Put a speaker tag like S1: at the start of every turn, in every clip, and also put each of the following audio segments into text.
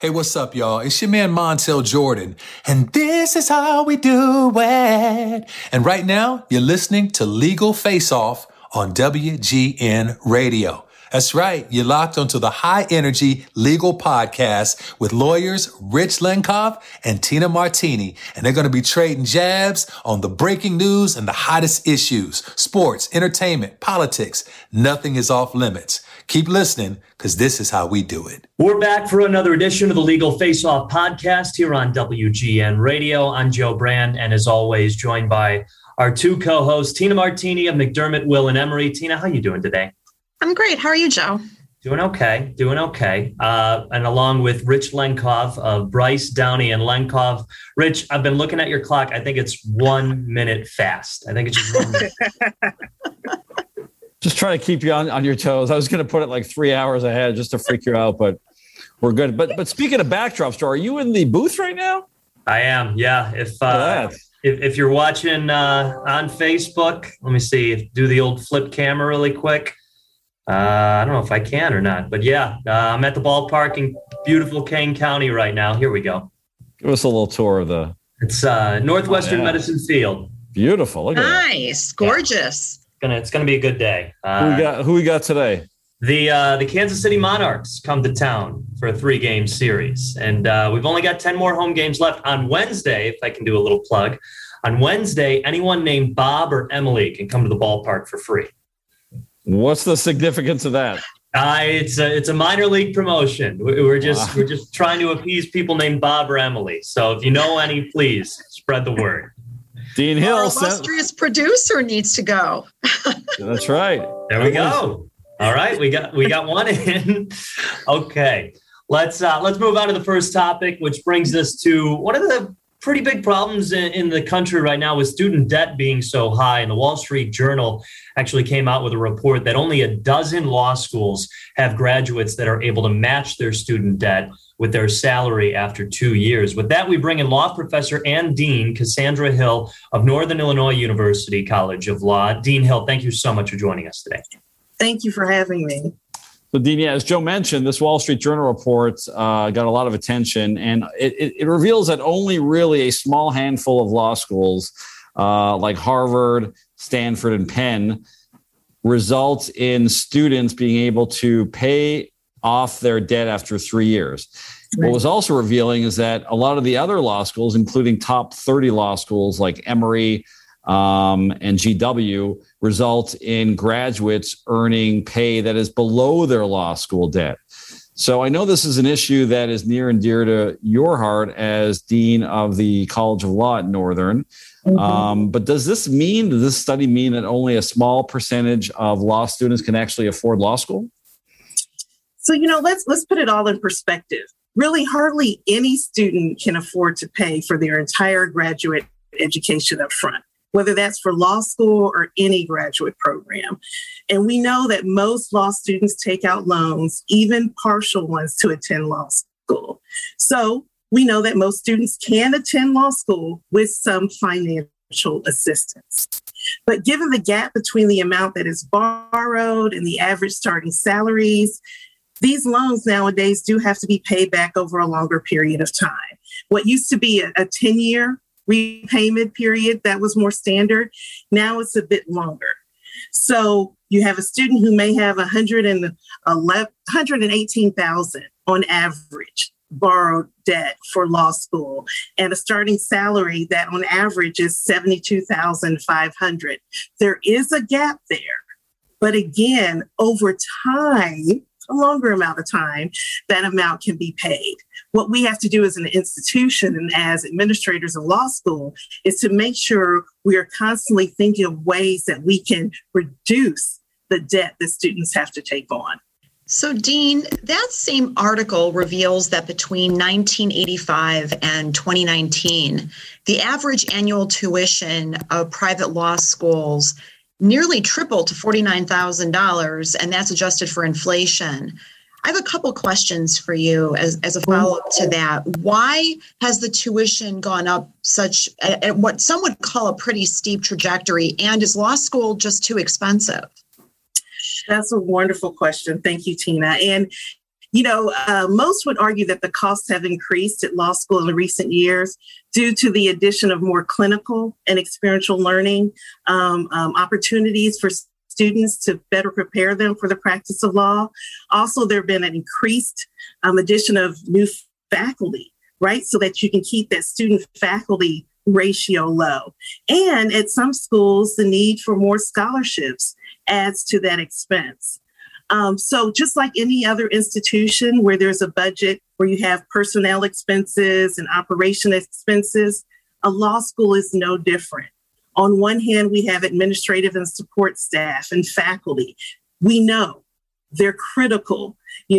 S1: Hey, what's up, y'all? It's your man, Montel Jordan, and this is how we do it. And right now, you're listening to Legal Face Off on WGN Radio. That's right. You're locked onto the high energy legal podcast with lawyers Rich Lenkov and Tina Martini. And they're going to be trading jabs on the breaking news and the hottest issues, sports, entertainment, politics. Nothing is off limits. Keep listening, because this is how we do it.
S2: We're back for another edition of the Legal Face Off podcast here on WGN Radio. I'm Joe Brand, and as always, joined by our two co-hosts, Tina Martini of McDermott, Will & Emery. Tina, how you doing today?
S3: I'm great. How are you, Joe?
S2: Doing okay. And along with Rich Lenkov of Bryce, Downey, and Lenkov. Rich, I've been looking at your clock. I think it's 1 minute fast. I think it's just 1 minute.
S4: Just trying to keep you on your toes. I was going to put it like 3 hours ahead just to freak you out, but we're good. But speaking of backdrops, Joe, are you in the booth right now?
S2: I am, yeah. If you're watching on Facebook, let me see, do the old flip camera really quick. I don't know if I can or not, but yeah, I'm at the ballpark in beautiful Kane County right now. Here we go.
S4: Give us a little tour of the...
S2: It's Northwestern Medicine Field.
S4: Beautiful. Look at
S3: nice.
S4: That.
S3: Gorgeous.
S2: It's gonna be a good day.
S4: Who we got today?
S2: The Kansas City Monarchs come to town for a 3-game series, and we've only got 10 more home games left. On Wednesday, if I can do a little plug, on Wednesday, anyone named Bob or Emily can come to the ballpark for free.
S4: What's the significance of that?
S2: It's a minor league promotion. We're just trying to appease people named Bob or Emily. So if you know any, please spread the word.
S4: Dean Hill,
S3: our illustrious producer needs to go.
S4: That's right.
S2: There we go. All right, we got one in. Okay, let's move on to the first topic, which brings us to one of the pretty big problems in the country right now with student debt being so high. And the Wall Street Journal actually came out with a report that only a dozen law schools have graduates that are able to match their student debt with their salary after 2 years. With that, we bring in law professor and dean Cassandra Hill of Northern Illinois University College of Law. Dean Hill, thank you so much for joining us today.
S5: Thank you for having me.
S4: So, Dean, as Joe mentioned, this Wall Street Journal report got a lot of attention, and it reveals that only really a small handful of law schools like Harvard, Stanford, and Penn result in students being able to pay off their debt after 3 years. Right. What was also revealing is that a lot of the other law schools, including top 30 law schools like Emory and GW, result in graduates earning pay that is below their law school debt. So I know this is an issue that is near and dear to your heart as dean of the College of Law at Northern. Mm-hmm. But does this study mean that only a small percentage of law students can actually afford law school?
S5: So, let's put it all in perspective. Really, hardly any student can afford to pay for their entire graduate education up front, whether that's for law school or any graduate program. And we know that most law students take out loans, even partial ones, to attend law school. So we know that most students can attend law school with some financial assistance. But given the gap between the amount that is borrowed and the average starting salaries, these loans nowadays do have to be paid back over a longer period of time. What used to be a 10-year repayment period that was more standard, now it's a bit longer. So you have a student who may have $118,000 on average borrowed debt for law school, and a starting salary that on average is $72,500. There is a gap there, but again, over time, a longer amount of time, that amount can be paid. What we have to do as an institution and as administrators of law school is to make sure we are constantly thinking of ways that we can reduce the debt that students have to take on.
S3: So, Dean, that same article reveals that between 1985 and 2019, the average annual tuition of private law schools nearly tripled to $49,000, and that's adjusted for inflation. I have a couple questions for you as a follow-up to that. Why has the tuition gone up such at what some would call a pretty steep trajectory, and is law school just too expensive?
S5: That's a wonderful question. Thank you, Tina. And Most would argue that the costs have increased at law school in the recent years due to the addition of more clinical and experiential learning opportunities for students to better prepare them for the practice of law. Also, there have been an increased addition of new faculty, right? So that you can keep that student faculty ratio low. And at some schools, the need for more scholarships adds to that expense. So just like any other institution where there's a budget, where you have personnel expenses and operation expenses, a law school is no different. On one hand, we have administrative and support staff and faculty. We know they're critical,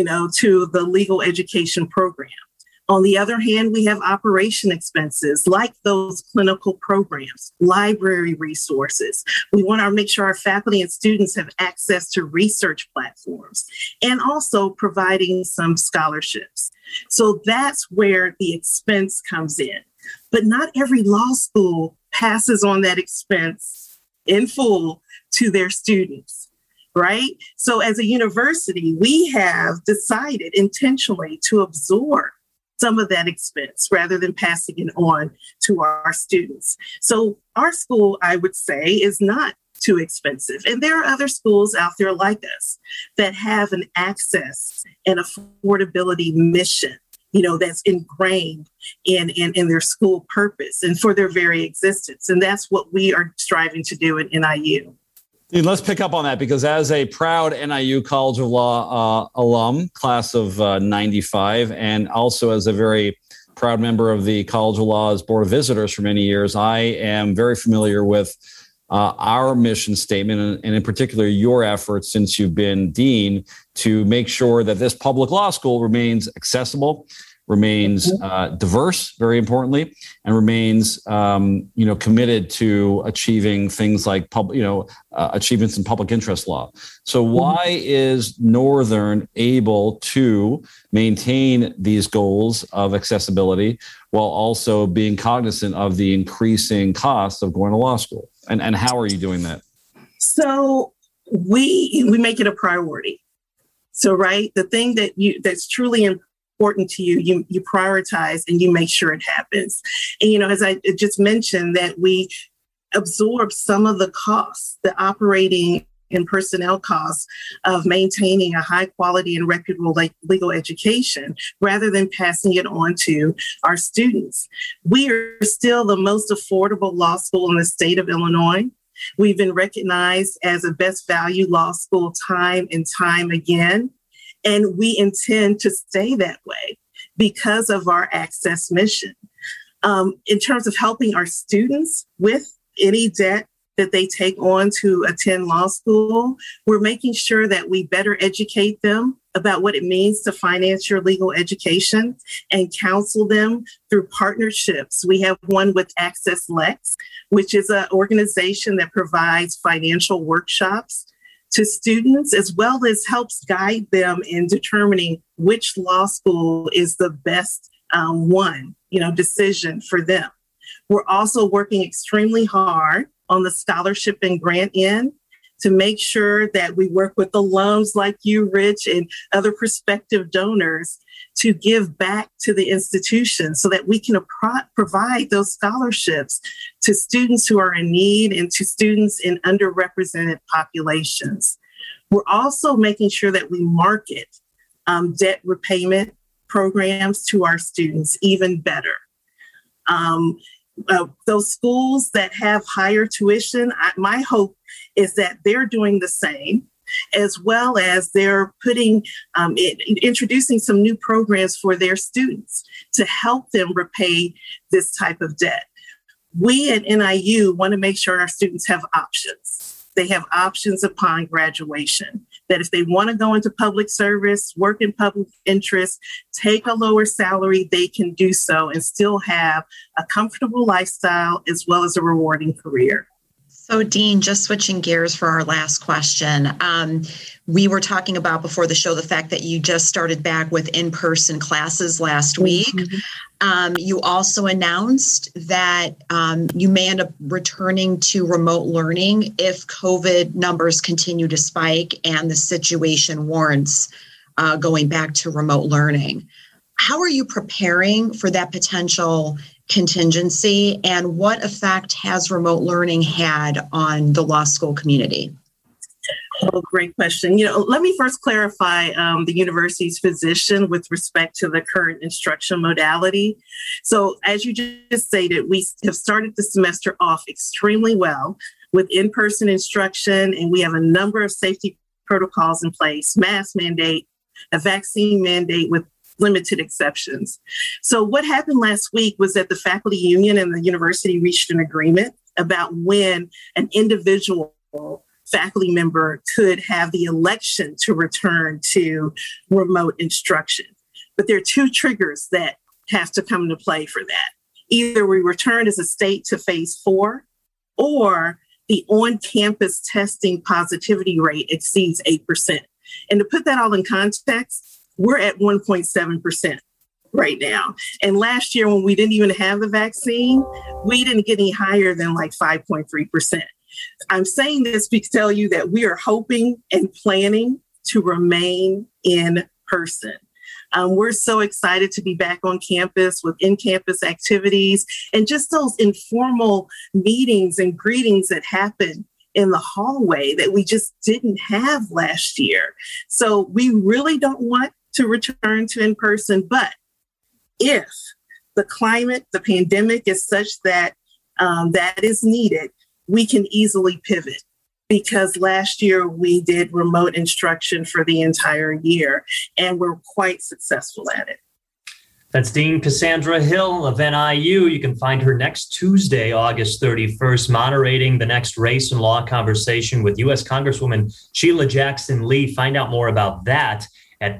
S5: to the legal education program. On the other hand, we have operation expenses like those clinical programs, library resources. We want to make sure our faculty and students have access to research platforms and also providing some scholarships. So that's where the expense comes in. But not every law school passes on that expense in full to their students, right? So as a university, we have decided intentionally to absorb some of that expense rather than passing it on to our students. So our school, I would say, is not too expensive. And there are other schools out there like us that have an access and affordability mission, that's ingrained in their school purpose and for their very existence. And that's what we are striving to do at NIU.
S4: Let's pick up on that, because as a proud NIU College of Law alum, class of 95, and also as a very proud member of the College of Law's Board of Visitors for many years, I am very familiar with our mission statement, and in particular your efforts since you've been dean to make sure that this public law school remains accessible, remains diverse, very importantly, and remains, committed to achieving things like achievements in public interest law. So why is Northern able to maintain these goals of accessibility while also being cognizant of the increasing cost of going to law school? And how are you doing that?
S5: So we make it a priority. So, right, the thing that's truly important to you prioritize and you make sure it happens. And, as I just mentioned, that we absorb some of the costs, the operating and personnel costs of maintaining a high quality and reputable legal education rather than passing it on to our students. We are still the most affordable law school in the state of Illinois. We've been recognized as a best value law school time and time again. And we intend to stay that way because of our access mission. In terms of helping our students with any debt that they take on to attend law school, we're making sure that we better educate them about what it means to finance your legal education and counsel them through partnerships. We have one with Access Lex, which is an organization that provides financial workshops to students, as well as helps guide them in determining which law school is the best decision for them. We're also working extremely hard on the scholarship and grant end to make sure that we work with alums like you, Rich, and other prospective donors to give back to the institution so that we can provide those scholarships to students who are in need and to students in underrepresented populations. We're also making sure that we market debt repayment programs to our students even better. Those schools that have higher tuition, my hope is that they're doing the same, as well as they're introducing some new programs for their students to help them repay this type of debt. We at NIU want to make sure our students have options. They have options upon graduation, that if they want to go into public service, work in public interest, take a lower salary, they can do so and still have a comfortable lifestyle as well as a rewarding career.
S3: So, Dean, just switching gears for our last question. We were talking about before the show the fact that you just started back with in-person classes last week. You also announced that you may end up returning to remote learning if COVID numbers continue to spike and the situation warrants. going back to remote learning. How are you preparing for that potential contingency, and what effect has remote learning had on the law school community?
S5: Oh, great question. Let me first clarify the university's position with respect to the current instruction modality. So as you just stated, we have started the semester off extremely well with in-person instruction, and we have a number of safety protocols in place, mask mandate, a vaccine mandate with limited exceptions. So what happened last week was that the faculty union and the university reached an agreement about when an individual faculty member could have the election to return to remote instruction. But there are two triggers that have to come into play for that. Either we return as a state to phase 4, or the on-campus testing positivity rate exceeds 8%. And to put that all in context, we're at 1.7% right now. And last year, when we didn't even have the vaccine, we didn't get any higher than like 5.3%. I'm saying this to tell you that we are hoping and planning to remain in person. We're so excited to be back on campus with in-campus activities and just those informal meetings and greetings that happen in the hallway that we just didn't have last year. So we really don't want to return to in-person, but if the climate, the pandemic is such that that is needed, we can easily pivot, because last year we did remote instruction for the entire year and we're quite successful at it.
S2: That's Dean Cassandra Hill of NIU. You can find her next Tuesday, August 31st, moderating the next race and law conversation with U.S. Congresswoman Sheila Jackson Lee. Find out more about that at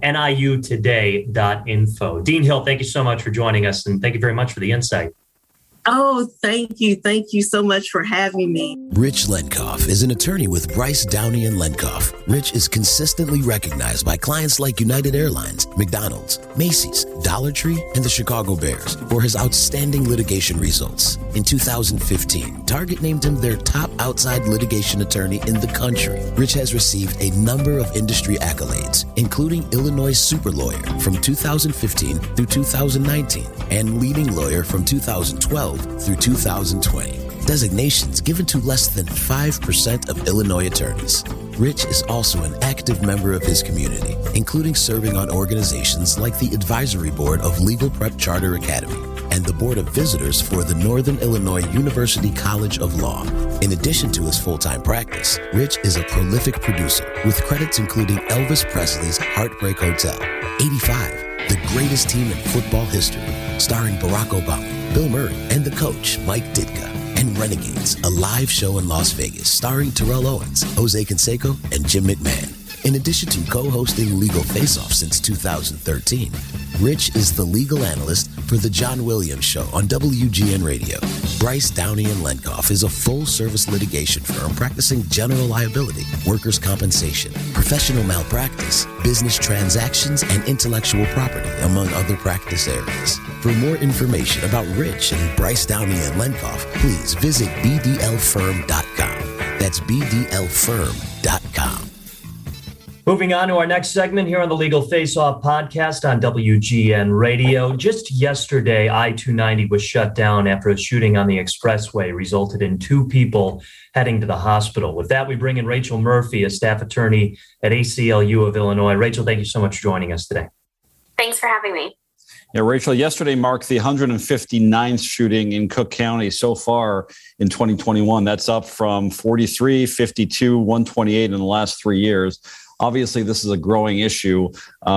S2: niutoday.info. Dean Hill, thank you so much for joining us, and thank you very much for the insight.
S5: Oh, thank you. Thank you so much for having me.
S6: Rich Lenkoff is an attorney with Bryce, Downey & Lenkoff. Rich is consistently recognized by clients like United Airlines, McDonald's, Macy's, Dollar Tree, and the Chicago Bears for his outstanding litigation results. In 2015, Target named him their top outside litigation attorney in the country. Rich has received a number of industry accolades, including Illinois Super Lawyer from 2015 through 2019 and Leading Lawyer from 2012 through 2020. Designations given to less than 5% of Illinois attorneys. Rich is also an active member of his community, including serving on organizations like the Advisory Board of Legal Prep Charter Academy and the Board of Visitors for the Northern Illinois University College of Law. In addition to his full-time practice, Rich is a prolific producer with credits including Elvis Presley's Heartbreak Hotel, 85, The Greatest Team in Football History, starring Barack Obama, Bill Murray, and the coach, Mike Ditka, and Renegades, a live show in Las Vegas starring Terrell Owens, Jose Canseco, and Jim McMahon. In addition to co-hosting Legal Face-Off since 2013, Rich is the legal analyst for The John Williams Show on WGN Radio. Bryce, Downey & Lenkoff is a full-service litigation firm practicing general liability, workers' compensation, professional malpractice, business transactions, and intellectual property, among other practice areas. For more information about Rich and Bryce, Downey & Lenkoff, please visit bdlfirm.com. That's bdlfirm.com.
S2: Moving on to our next segment here on the Legal Face-Off podcast on WGN Radio. Just yesterday, I-290 was shut down after a shooting on the expressway resulted in 2 people heading to the hospital. With that, we bring in Rachel Murphy, a staff attorney at ACLU of Illinois. Rachel, thank you so much for joining us today.
S7: Thanks for having me.
S4: Yeah, Rachel, yesterday marked the 159th shooting in Cook County so far in 2021. That's up from 43, 52, 128 in the last 3 years. Obviously, this is a growing issue,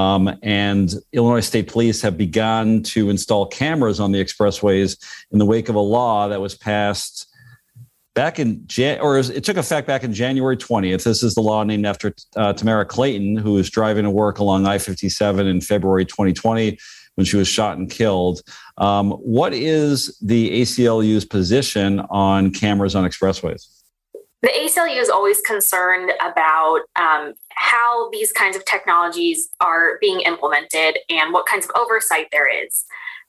S4: and Illinois State Police have begun to install cameras on the expressways in the wake of a law that was passed back in it took effect back in January 20th. This is the law named after Tamara Clayton, who was driving to work along I-57 in February 2020 when she was shot and killed. What is the ACLU's position on cameras on expressways?
S7: The ACLU is always concerned about how these kinds of technologies are being implemented and what kinds of oversight there is.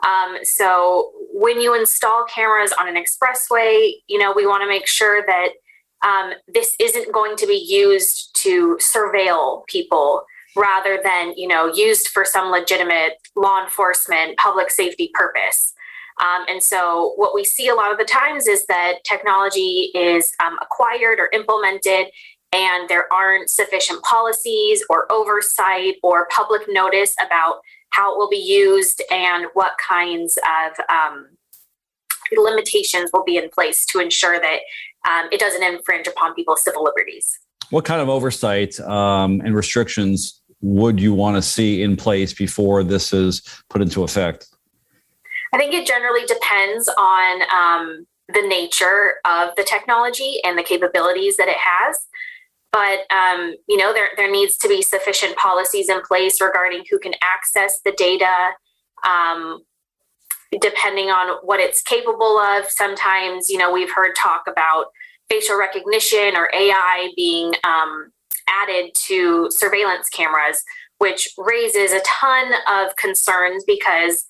S7: So when you install cameras on an expressway, we want to make sure that this isn't going to be used to surveil people rather than, used for some legitimate law enforcement, public safety purpose. And so what we see a lot of the times is that technology is acquired or implemented, and there aren't sufficient policies or oversight or public notice about how it will be used and what kinds of limitations will be in place to ensure that it doesn't infringe upon people's civil liberties.
S4: What kind of oversight and restrictions would you want to see in place before this is put into effect?
S7: I think it generally depends on the nature of the technology and the capabilities that it has. But, there needs to be sufficient policies in place regarding who can access the data, depending on what it's capable of. Sometimes, we've heard talk about facial recognition or AI being added to surveillance cameras, which raises a ton of concerns because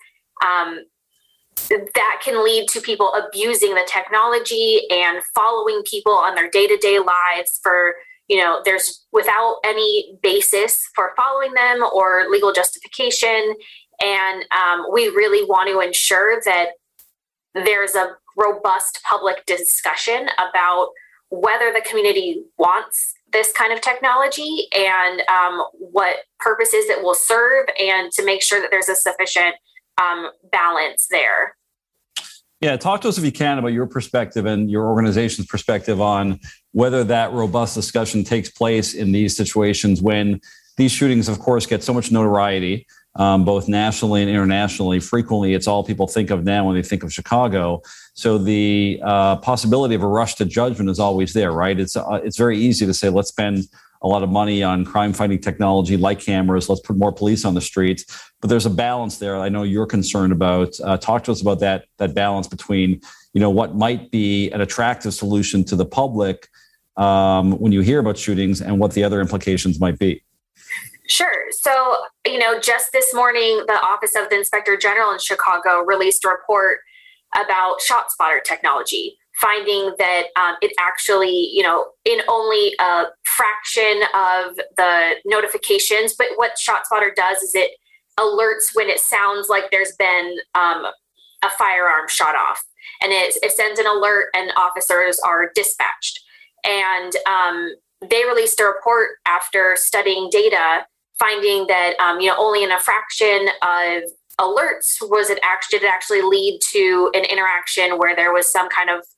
S7: that can lead to people abusing the technology and following people on their day-to-day lives for, there's without any basis for following them or legal justification. And we really want to ensure that there's a robust public discussion about whether the community wants this kind of technology and what purposes it will serve, and to make sure that there's a sufficient balance there.
S4: Yeah, talk to us if you can about your perspective and your organization's perspective on whether that robust discussion takes place in these situations when these shootings, of course, get so much notoriety, both nationally and internationally. Frequently, it's all people think of now when they think of Chicago. So the possibility of a rush to judgment is always there, right? It's very easy to say, let's spend a lot of money on crime-fighting technology like cameras. Let's put more police on the streets. But there's a balance there. I know you're concerned about. Talk to us about that balance between, what might be an attractive solution to the public when you hear about shootings and what the other implications might be.
S7: Sure. So, just this morning, the Office of the Inspector General in Chicago released a report about ShotSpotter technology, finding that it actually, in only a fraction of the notifications, but what ShotSpotter does is it alerts when it sounds like there's been a firearm shot off, and it sends an alert and officers are dispatched. And they released a report after studying data, finding that, only in a fraction of alerts did it actually lead to an interaction where there was some kind of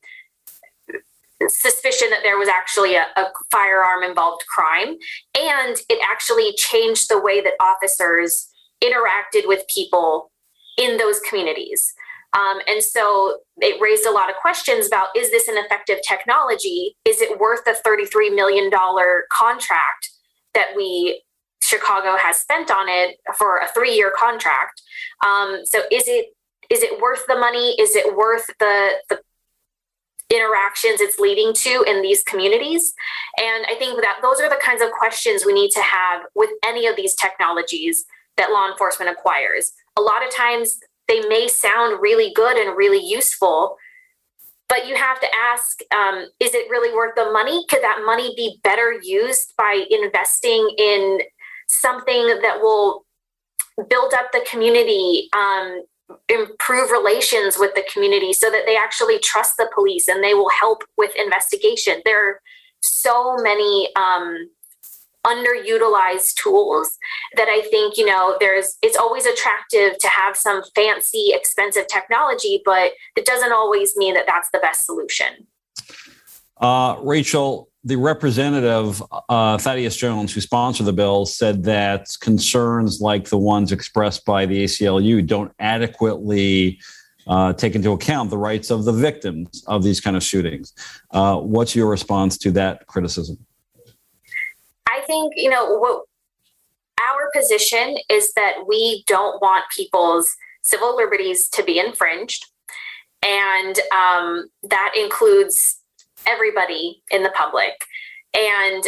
S7: suspicion that there was actually a firearm involved crime. And it actually changed the way that officers interacted with people in those communities. And so it raised a lot of questions about, is this an effective technology? Is it worth the $33 million contract that Chicago has spent on it for a 3-year contract? So is it worth the money? Is it worth the interactions it's leading to in these communities? And I think that those are the kinds of questions we need to have with any of these technologies that law enforcement acquires. A lot of times they may sound really good and really useful, but you have to ask, is it really worth the money? Could that money be better used by investing in something that will build up the community, improve relations with the community so that they actually trust the police and they will help with investigation? There are so many underutilized tools that I think, it's always attractive to have some fancy, expensive technology, but it doesn't always mean that that's the best solution.
S4: Rachel, the representative, Thaddeus Jones, who sponsored the bill, said that concerns like the ones expressed by the ACLU don't adequately take into account the rights of the victims of these kind of shootings. What's your response to that criticism?
S7: I think, what our position is that we don't want people's civil liberties to be infringed. And that includes everybody in the public. And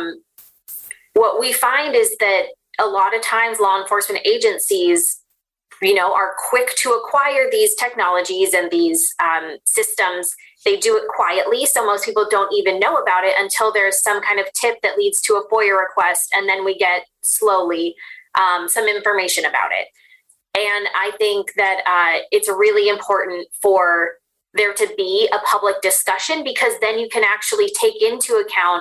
S7: what we find is that a lot of times law enforcement agencies are quick to acquire these technologies and these systems. They do it quietly, so most people don't even know about it until there's some kind of tip that leads to a FOIA request, and then we get slowly some information about it. And I think that it's really important for there to be a public discussion, because then you can actually take into account,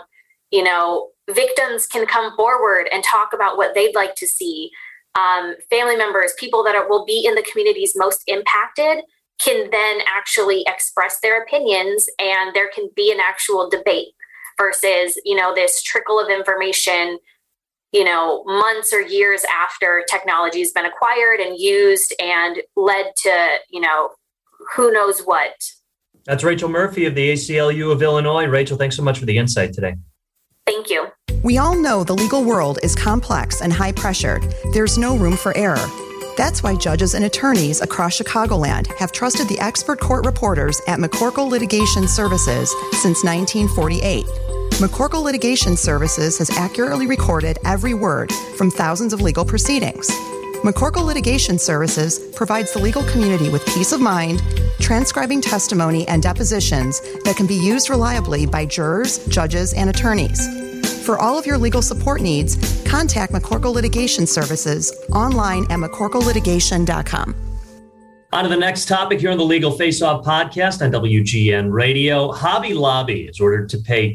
S7: victims can come forward and talk about what they'd like to see. Family members, people that will be in the communities most impacted, can then actually express their opinions, and there can be an actual debate versus, this trickle of information, months or years after technology has been acquired and used and led to, who knows what.
S2: That's Rachel Murphy of the ACLU of Illinois. Rachel, thanks so much for the insight today.
S7: Thank you.
S8: We all know the legal world is complex and high-pressured. There's no room for error. That's why judges and attorneys across Chicagoland have trusted the expert court reporters at McCorkle Litigation Services since 1948. McCorkle Litigation Services has accurately recorded every word from thousands of legal proceedings. McCorkle Litigation Services provides the legal community with peace of mind, transcribing testimony and depositions that can be used reliably by jurors, judges, and attorneys. For all of your legal support needs, contact McCorkle Litigation Services online at mccorklitigation.com.
S2: On to the next topic here on the Legal Face-Off podcast on WGN Radio. Hobby Lobby is ordered to pay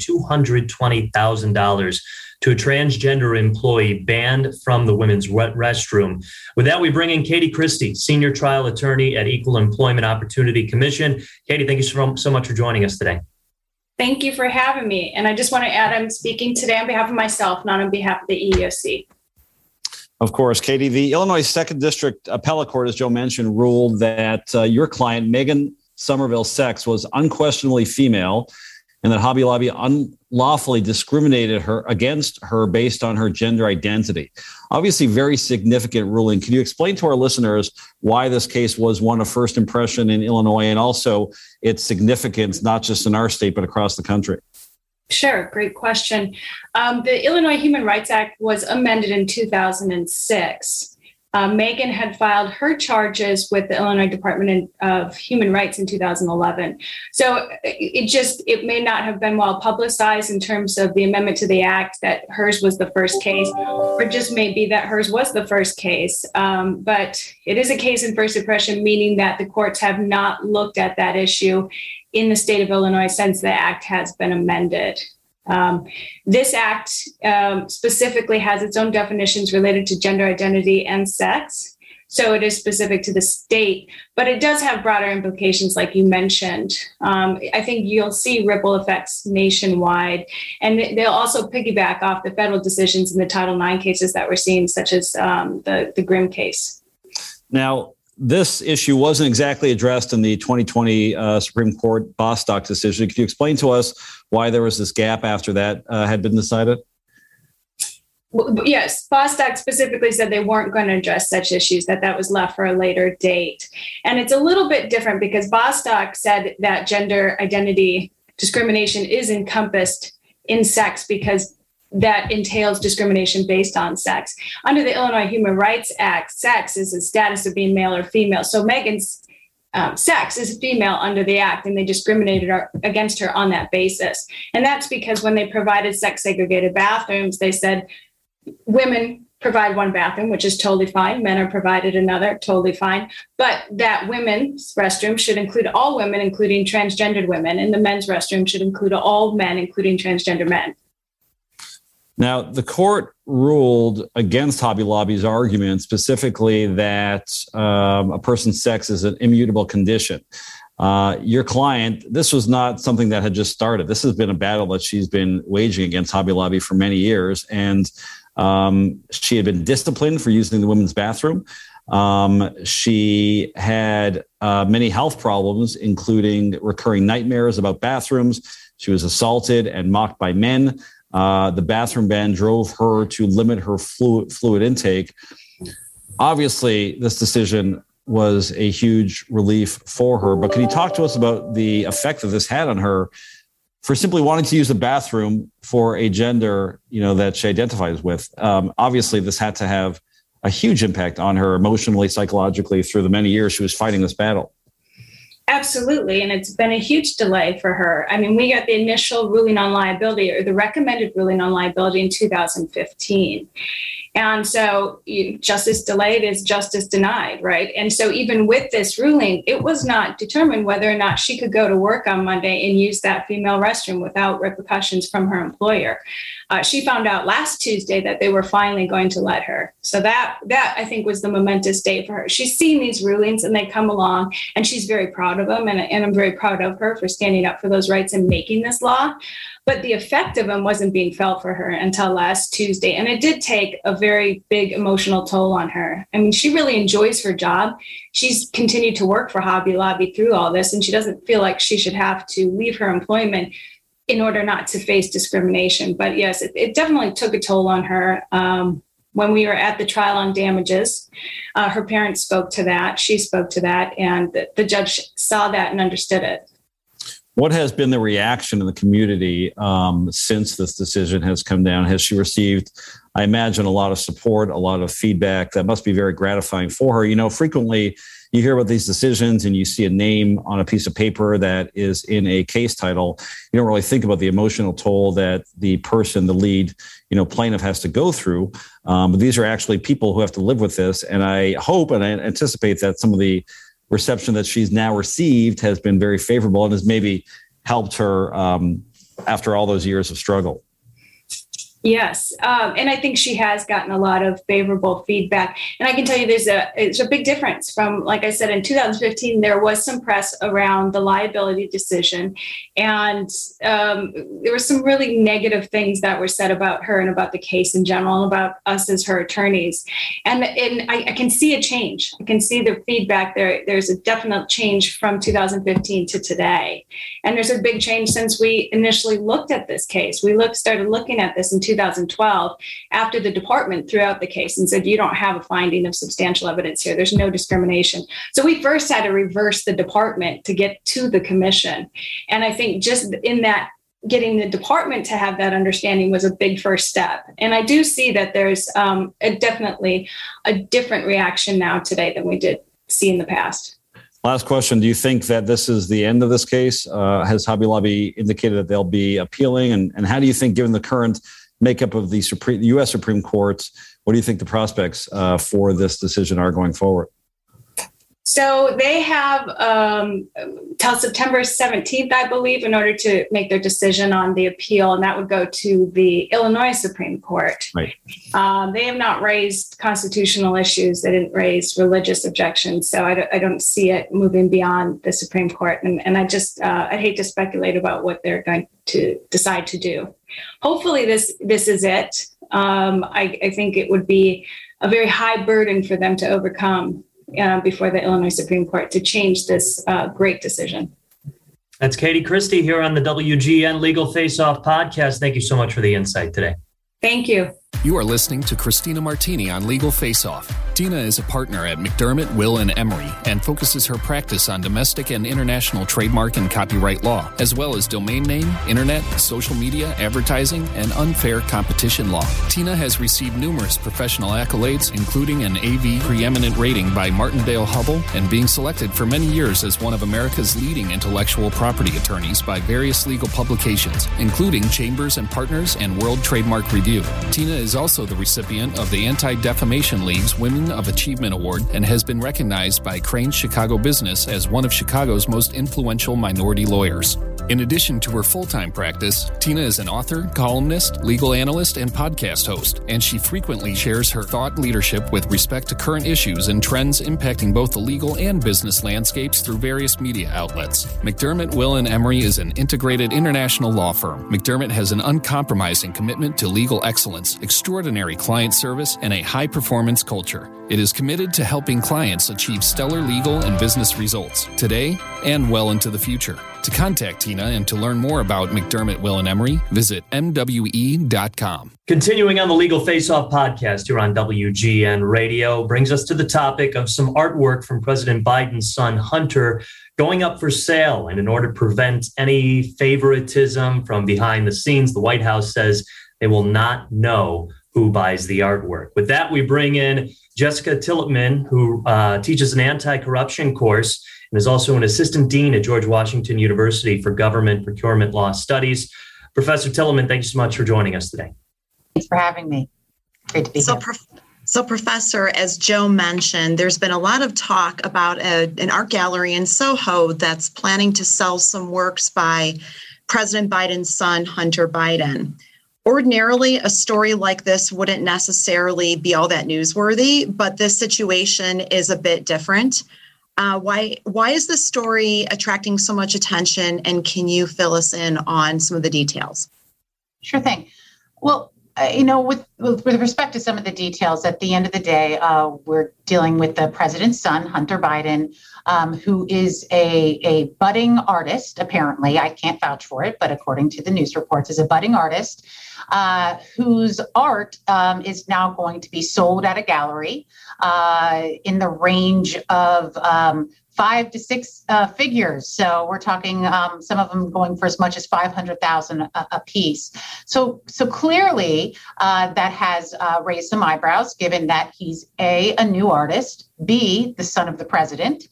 S2: $220,000 to a transgender employee banned from the women's restroom. With that, we bring in Katie Christie, senior trial attorney at Equal Employment Opportunity Commission. Katie, thank you so much for joining us today.
S9: Thank you for having me. And I just want to add, I'm speaking today on behalf of myself, not on behalf of the EEOC.
S4: Of course, Katie. The Illinois 2nd District Appellate Court, as Joe mentioned, ruled that your client, Megan Somerville Sex, was unquestionably female, and that Hobby Lobby unlawfully discriminated against her based on her gender identity. Obviously, very significant ruling. Can you explain to our listeners why this case was one of first impression in Illinois, and also its significance, not just in our state, but across the country?
S9: Sure. Great question. The Illinois Human Rights Act was amended in 2006. Megan had filed her charges with the Illinois Department of Human Rights in 2011. So it may not have been well publicized in terms of the amendment to the act that hers was the first case, or just maybe that hers was the first case. But it is a case in first impression, meaning that the courts have not looked at that issue in the state of Illinois since the act has been amended. This act specifically has its own definitions related to gender identity and sex. So it is specific to the state, but it does have broader implications, like you mentioned. I think you'll see ripple effects nationwide, and they'll also piggyback off the federal decisions in the Title IX cases that we're seeing, such as the Grimm case.
S4: Now, this issue wasn't exactly addressed in the 2020 Supreme Court Bostock decision. Could you explain to us why there was this gap after that had been decided?
S9: Yes, Bostock specifically said they weren't going to address such issues, that was left for a later date. And it's a little bit different because Bostock said that gender identity discrimination is encompassed in sex because that entails discrimination based on sex. Under the Illinois Human Rights Act, sex is the status of being male or female. So Megan's sex is female under the act, and they discriminated against her on that basis. And that's because when they provided sex segregated bathrooms, they said women provide one bathroom, which is totally fine. Men are provided another, totally fine. But that women's restroom should include all women, including transgendered women, and the men's restroom should include all men, including transgender men.
S4: Now, the court ruled against Hobby Lobby's argument, specifically that a person's sex is an immutable condition. Your client, this was not something that had just started. This has been a battle that she's been waging against Hobby Lobby for many years. And she had been disciplined for using the women's bathroom. She had many health problems, including recurring nightmares about bathrooms. She was assaulted and mocked by men. The bathroom ban drove her to limit her fluid intake. Obviously, this decision was a huge relief for her. But can you talk to us about the effect that this had on her for simply wanting to use the bathroom for a gender, that she identifies with? Obviously, this had to have a huge impact on her emotionally, psychologically through the many years she was fighting this battle.
S9: Absolutely. And it's been a huge delay for her. I mean, we got the initial ruling on liability, or the recommended ruling on liability, in 2015. And so justice delayed is justice denied, right? And so even with this ruling, it was not determined whether or not she could go to work on Monday and use that female restroom without repercussions from her employer. She found out last Tuesday that they were finally going to let her. So that I think was the momentous day for her. She's seen these rulings and they come along, and she's very proud of them. And I'm very proud of her for standing up for those rights and making this law. But the effect of them wasn't being felt for her until last Tuesday. And it did take a very big emotional toll on her. I mean, she really enjoys her job. She's continued to work for Hobby Lobby through all this, and she doesn't feel like she should have to leave her employment in order not to face discrimination. But yes, it definitely took a toll on her. When we were at the trial on damages, her parents spoke to that. She spoke to that, and the judge saw that and understood it.
S4: What has been the reaction in the community since this decision has come down? Has she received, I imagine, a lot of support, a lot of feedback? That must be very gratifying for her. You know, frequently you hear about these decisions and you see a name on a piece of paper that is in a case title. You don't really think about the emotional toll that the person, the lead, plaintiff has to go through. But these are actually people who have to live with this. And I hope and I anticipate that some of the reception that she's now received has been very favorable and has maybe helped her after all those years of struggle.
S9: Yes. And I think she has gotten a lot of favorable feedback. And I can tell you it's a big difference from, like I said, in 2015, there was some press around the liability decision. And there were some really negative things that were said about her and about the case in general and about us as her attorneys. And I can see a change. I can see the feedback there. There's a definite change from 2015 to today. And there's a big change since we initially looked at this case. We started looking at this in 2012 after the department threw out the case and said, you don't have a finding of substantial evidence here. There's no discrimination. So we first had to reverse the department to get to the commission. And I think just in that, getting the department to have that understanding was a big first step. And I do see that there's definitely a different reaction now today than we did see in the past.
S4: Last question. Do you think that this is the end of this case? Has Hobby Lobby indicated that they'll be appealing? And how do you think, given the current makeup of the U.S. Supreme Court, what do you think the prospects for this decision are going forward?
S9: So they have till September 17th, I believe, in order to make their decision on the appeal, and that would go to the Illinois Supreme Court. Right. They have not raised constitutional issues. They didn't raise religious objections, so I don't see it moving beyond the Supreme Court. And I hate to speculate about what they're going to decide to do. Hopefully, this is it. I think it would be a very high burden for them to overcome before the Illinois Supreme Court to change this great decision.
S2: That's Katie Christie here on the WGN Legal Face-Off podcast. Thank you so much for the insight today.
S9: Thank you.
S10: You are listening to Christina Martini on Legal Face-Off. Tina is a partner at McDermott, Will & Emery and focuses her practice on domestic and international trademark and copyright law, as well as domain name, internet, social media, advertising, and unfair competition law. Tina has received numerous professional accolades, including an AV preeminent rating by Martindale-Hubbell and being selected for many years as one of America's leading intellectual property attorneys by various legal publications, including Chambers and Partners and World Trademark Review. Tina is also the recipient of the Anti-Defamation League's Women of Achievement Award and has been recognized by Crain's Chicago Business as one of Chicago's most influential minority lawyers. In addition to her full-time practice, Tina is an author, columnist, legal analyst, and podcast host, and she frequently shares her thought leadership with respect to current issues and trends impacting both the legal and business landscapes through various media outlets. McDermott, Will & Emery is an integrated international law firm. McDermott has an uncompromising commitment to legal excellence, extraordinary client service, and a high-performance culture. It is committed to helping clients achieve stellar legal and business results today and well into the future. To contact Tina and to learn more about McDermott, Will & Emery, visit MWE.com.
S2: Continuing on the Legal Face-Off podcast here on WGN Radio brings us to the topic of some artwork from President Biden's son, Hunter, going up for sale. And in order to prevent any favoritism from behind the scenes, the White House says they will not know who buys the artwork. With that, we bring in Jessica Tillotman, who teaches an anti-corruption course and is also an assistant dean at George Washington University for Government Procurement Law Studies. Professor Tillotman, thank you so much for joining us today.
S11: Thanks for having me. Great to be here.
S3: So, Professor, as Joe mentioned, there's been a lot of talk about an art gallery in Soho that's planning to sell some works by President Biden's son, Hunter Biden. Ordinarily, a story like this wouldn't necessarily be all that newsworthy, but this situation is a bit different. Why is this story attracting so much attention, and can you fill us in on some of the details?
S11: Sure thing. Well, with respect to some of the details, at the end of the day, we're dealing with the president's son, Hunter Biden, who is a budding artist, apparently. I can't vouch for it, but according to the news reports, is a budding artist whose art is now going to be sold at a gallery in the range of 5 to 6 figures. So we're talking some of them going for as much as $500,000 a piece. So clearly that has raised some eyebrows, given that he's a new artist, B, the son of the president.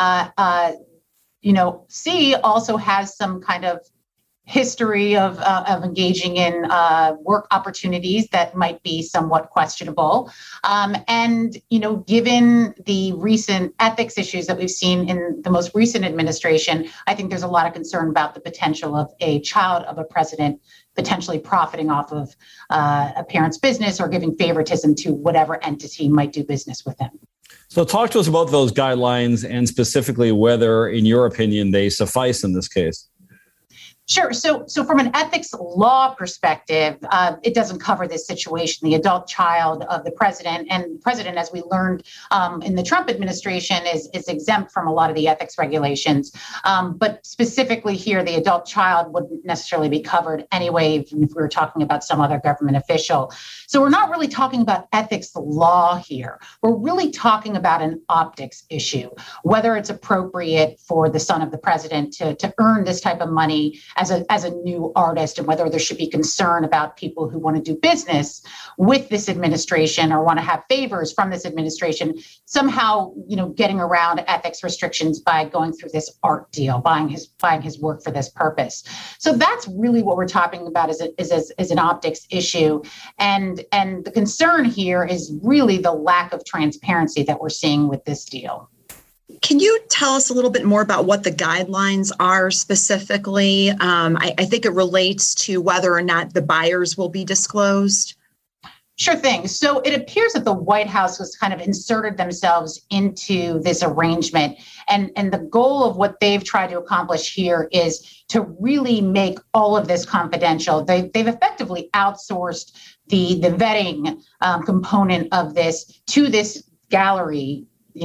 S11: C, also has some kind of history of engaging in work opportunities that might be somewhat questionable. Given the recent ethics issues that we've seen in the most recent administration, I think there's a lot of concern about the potential of a child of a president potentially profiting off of a parent's business or giving favoritism to whatever entity might do business with them.
S4: So talk to us about those guidelines and specifically whether, in your opinion, they suffice in this case.
S11: Sure. So from an ethics law perspective, it doesn't cover this situation. The adult child of the president, and the president, as we learned in the Trump administration, is exempt from a lot of the ethics regulations. But specifically here, the adult child wouldn't necessarily be covered anyway, even if we were talking about some other government official. So we're not really talking about ethics law here. We're really talking about an optics issue, whether it's appropriate for the son of the president to earn this type of money as a new artist, and whether there should be concern about people who want to do business with this administration or want to have favors from this administration, somehow, getting around ethics restrictions by going through this art deal, buying his work for this purpose. So that's really what we're talking about is an optics issue. And the concern here is really the lack of transparency that we're seeing with this deal.
S3: Can you tell us a little bit more about what the guidelines are specifically? I think it relates to whether or not the buyers will be disclosed.
S11: Sure thing. So it appears that the White House was kind of inserted themselves into this arrangement. And the goal of what they've tried to accomplish here is to really make all of this confidential. They've effectively outsourced the vetting component of this to this gallery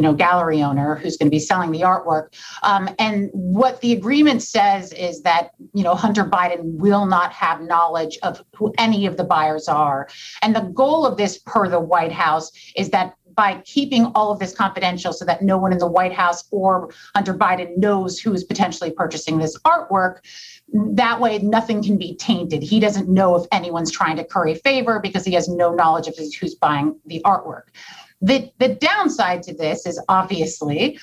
S11: owner who's going to be selling the artwork. And what the agreement says is that, Hunter Biden will not have knowledge of who any of the buyers are. And the goal of this, per the White House, is that by keeping all of this confidential so that no one in the White House or Hunter Biden knows who is potentially purchasing this artwork, that way nothing can be tainted. He doesn't know if anyone's trying to curry favor because he has no knowledge of who's buying the artwork. The downside to this is obviously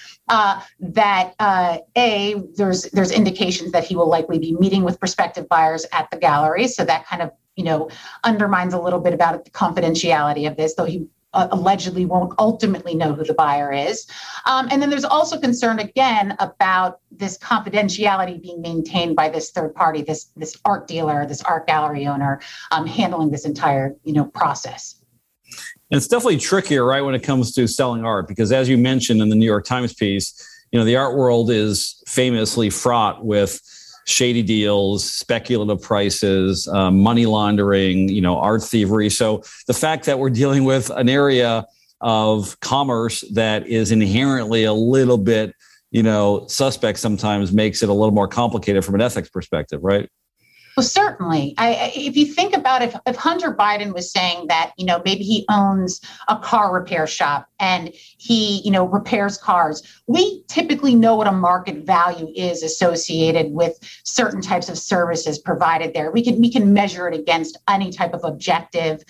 S11: that there's indications that he will likely be meeting with prospective buyers at the gallery. So that kind of, undermines a little bit about the confidentiality of this, though he allegedly won't ultimately know who the buyer is. And then there's also concern, again, about this confidentiality being maintained by this third party, this art dealer, this art gallery owner, handling this entire, process.
S4: And it's definitely trickier, right, when it comes to selling art, because as you mentioned in the New York Times piece, the art world is famously fraught with shady deals, speculative prices, money laundering, art thievery. So the fact that we're dealing with an area of commerce that is inherently a little bit, suspect sometimes makes it a little more complicated from an ethics perspective, right?
S11: Well, certainly. If you think about if Hunter Biden was saying that, maybe he owns a car repair shop and he, repairs cars, we typically know what a market value is associated with certain types of services provided there. We can measure it against any type of objective,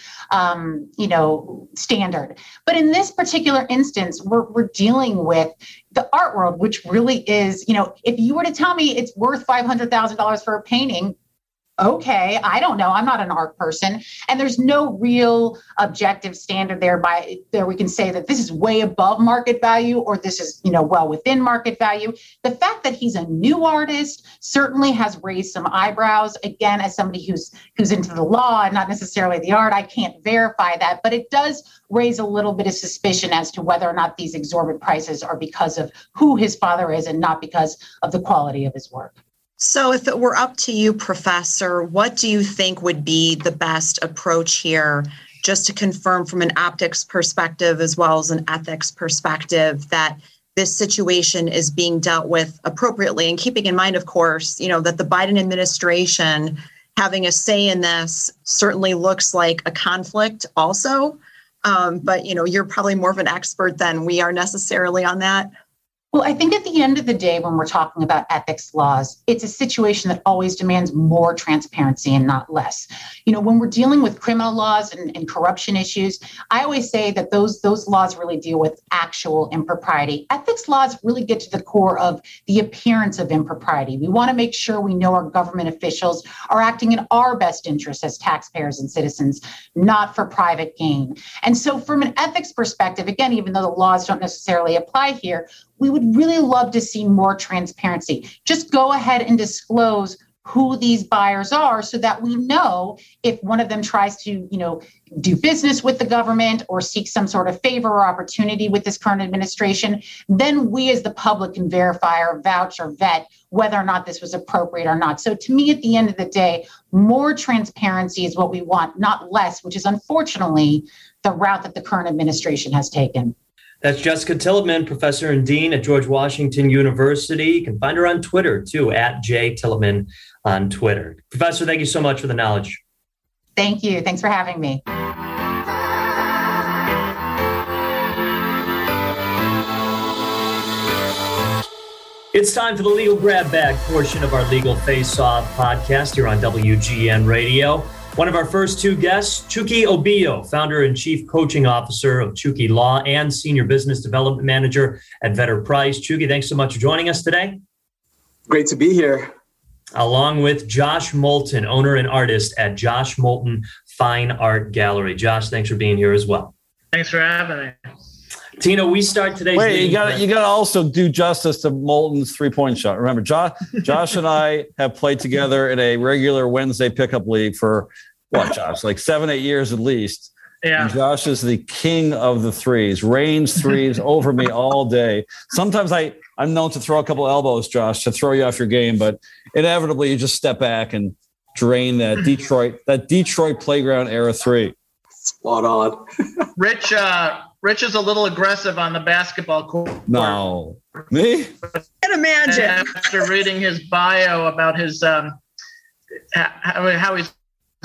S11: standard. But in this particular instance, we're dealing with the art world, which really is, if you were to tell me it's worth $500,000 for a painting, okay, I don't know. I'm not an art person. And there's no real objective standard there we can say that this is way above market value or this is, well within market value. The fact that he's a new artist certainly has raised some eyebrows. Again, as somebody who's into the law and not necessarily the art, I can't verify that, but it does raise a little bit of suspicion as to whether or not these exorbitant prices are because of who his father is and not because of the quality of his work.
S3: So if it were up to you, Professor, what do you think would be the best approach here, just to confirm from an optics perspective as well as an ethics perspective that this situation is being dealt with appropriately? And keeping in mind, of course, that the Biden administration having a say in this certainly looks like a conflict also. But, you're probably more of an expert than we are necessarily on that.
S11: Well, I think at the end of the day, when we're talking about ethics laws, it's a situation that always demands more transparency and not less. When we're dealing with criminal laws and corruption issues, I always say that those laws really deal with actual impropriety. Ethics laws really get to the core of the appearance of impropriety. We want to make sure we know our government officials are acting in our best interest as taxpayers and citizens, not for private gain. And so from an ethics perspective, again, even though the laws don't necessarily apply here, we would really love to see more transparency. Just go ahead and disclose who these buyers are so that we know if one of them tries to, do business with the government or seek some sort of favor or opportunity with this current administration, then we as the public can verify or vouch or vet whether or not this was appropriate or not. So to me, at the end of the day, more transparency is what we want, not less, which is unfortunately the route that the current administration has taken.
S2: That's Jessica Tillman, professor and dean at George Washington University. You can find her on Twitter, too, at @JTillman on Twitter. Professor, thank you so much for the knowledge.
S11: Thank you. Thanks for having me.
S2: It's time for the Legal Grab Bag portion of our Legal Face-Off podcast here on WGN Radio. One of our first two guests, Chucky Obillo, founder and chief coaching officer of Chucky Law and senior business development manager at Vedder Price. Chucky, thanks so much for joining us today.
S12: Great to be here.
S2: Along with Josh Moulton, owner and artist at Josh Moulton Fine Art Gallery. Josh, thanks for being here as well.
S13: Thanks for having me.
S2: Tina, we start today's.
S4: Wait, you got to also do justice to Moulton's 3-point shot. Remember, Josh and I have played together in a regular Wednesday pickup league for what, Josh, like 7-8 years at least.
S13: Yeah.
S4: And Josh is the king of the threes, rains threes over me all day. Sometimes I'm known to throw a couple elbows, Josh, to throw you off your game, but inevitably you just step back and drain that Detroit playground era three.
S12: Spot on.
S13: Rich is a little aggressive on the basketball court.
S4: No. Me?
S3: I can imagine.
S13: After reading his bio about his how he's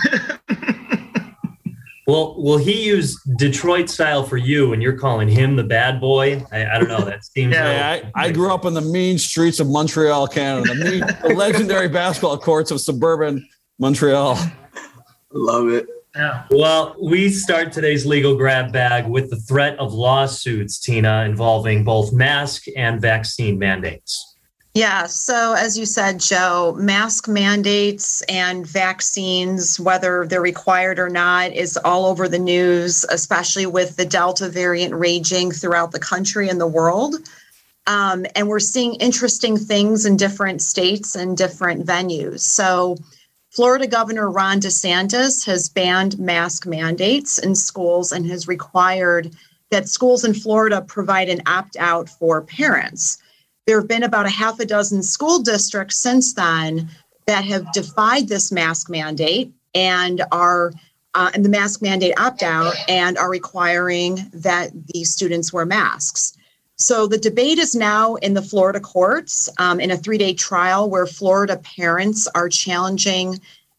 S2: Well, he used Detroit style for you, and you're calling him the bad boy. I don't know. That seems.
S4: Yeah, I grew up in the mean streets of Montreal, Canada, the legendary basketball courts of suburban Montreal.
S12: Love it.
S13: Yeah.
S2: Well, we start today's legal grab bag with the threat of lawsuits, Tina, involving both mask and vaccine mandates.
S3: Yeah. So as you said, Joe, mask mandates and vaccines, whether they're required or not, is all over the news, especially with the Delta variant raging throughout the country and the world. And we're seeing interesting things in different states and different venues. So Florida Governor Ron DeSantis has banned mask mandates in schools and has required that schools in Florida provide an opt-out for parents. There have been about a half a dozen school districts since then that have defied this mask mandate and are and the mask mandate opt-out and are requiring that these students wear masks. So the debate is now in the Florida courts in a 3-day trial where Florida parents are challenging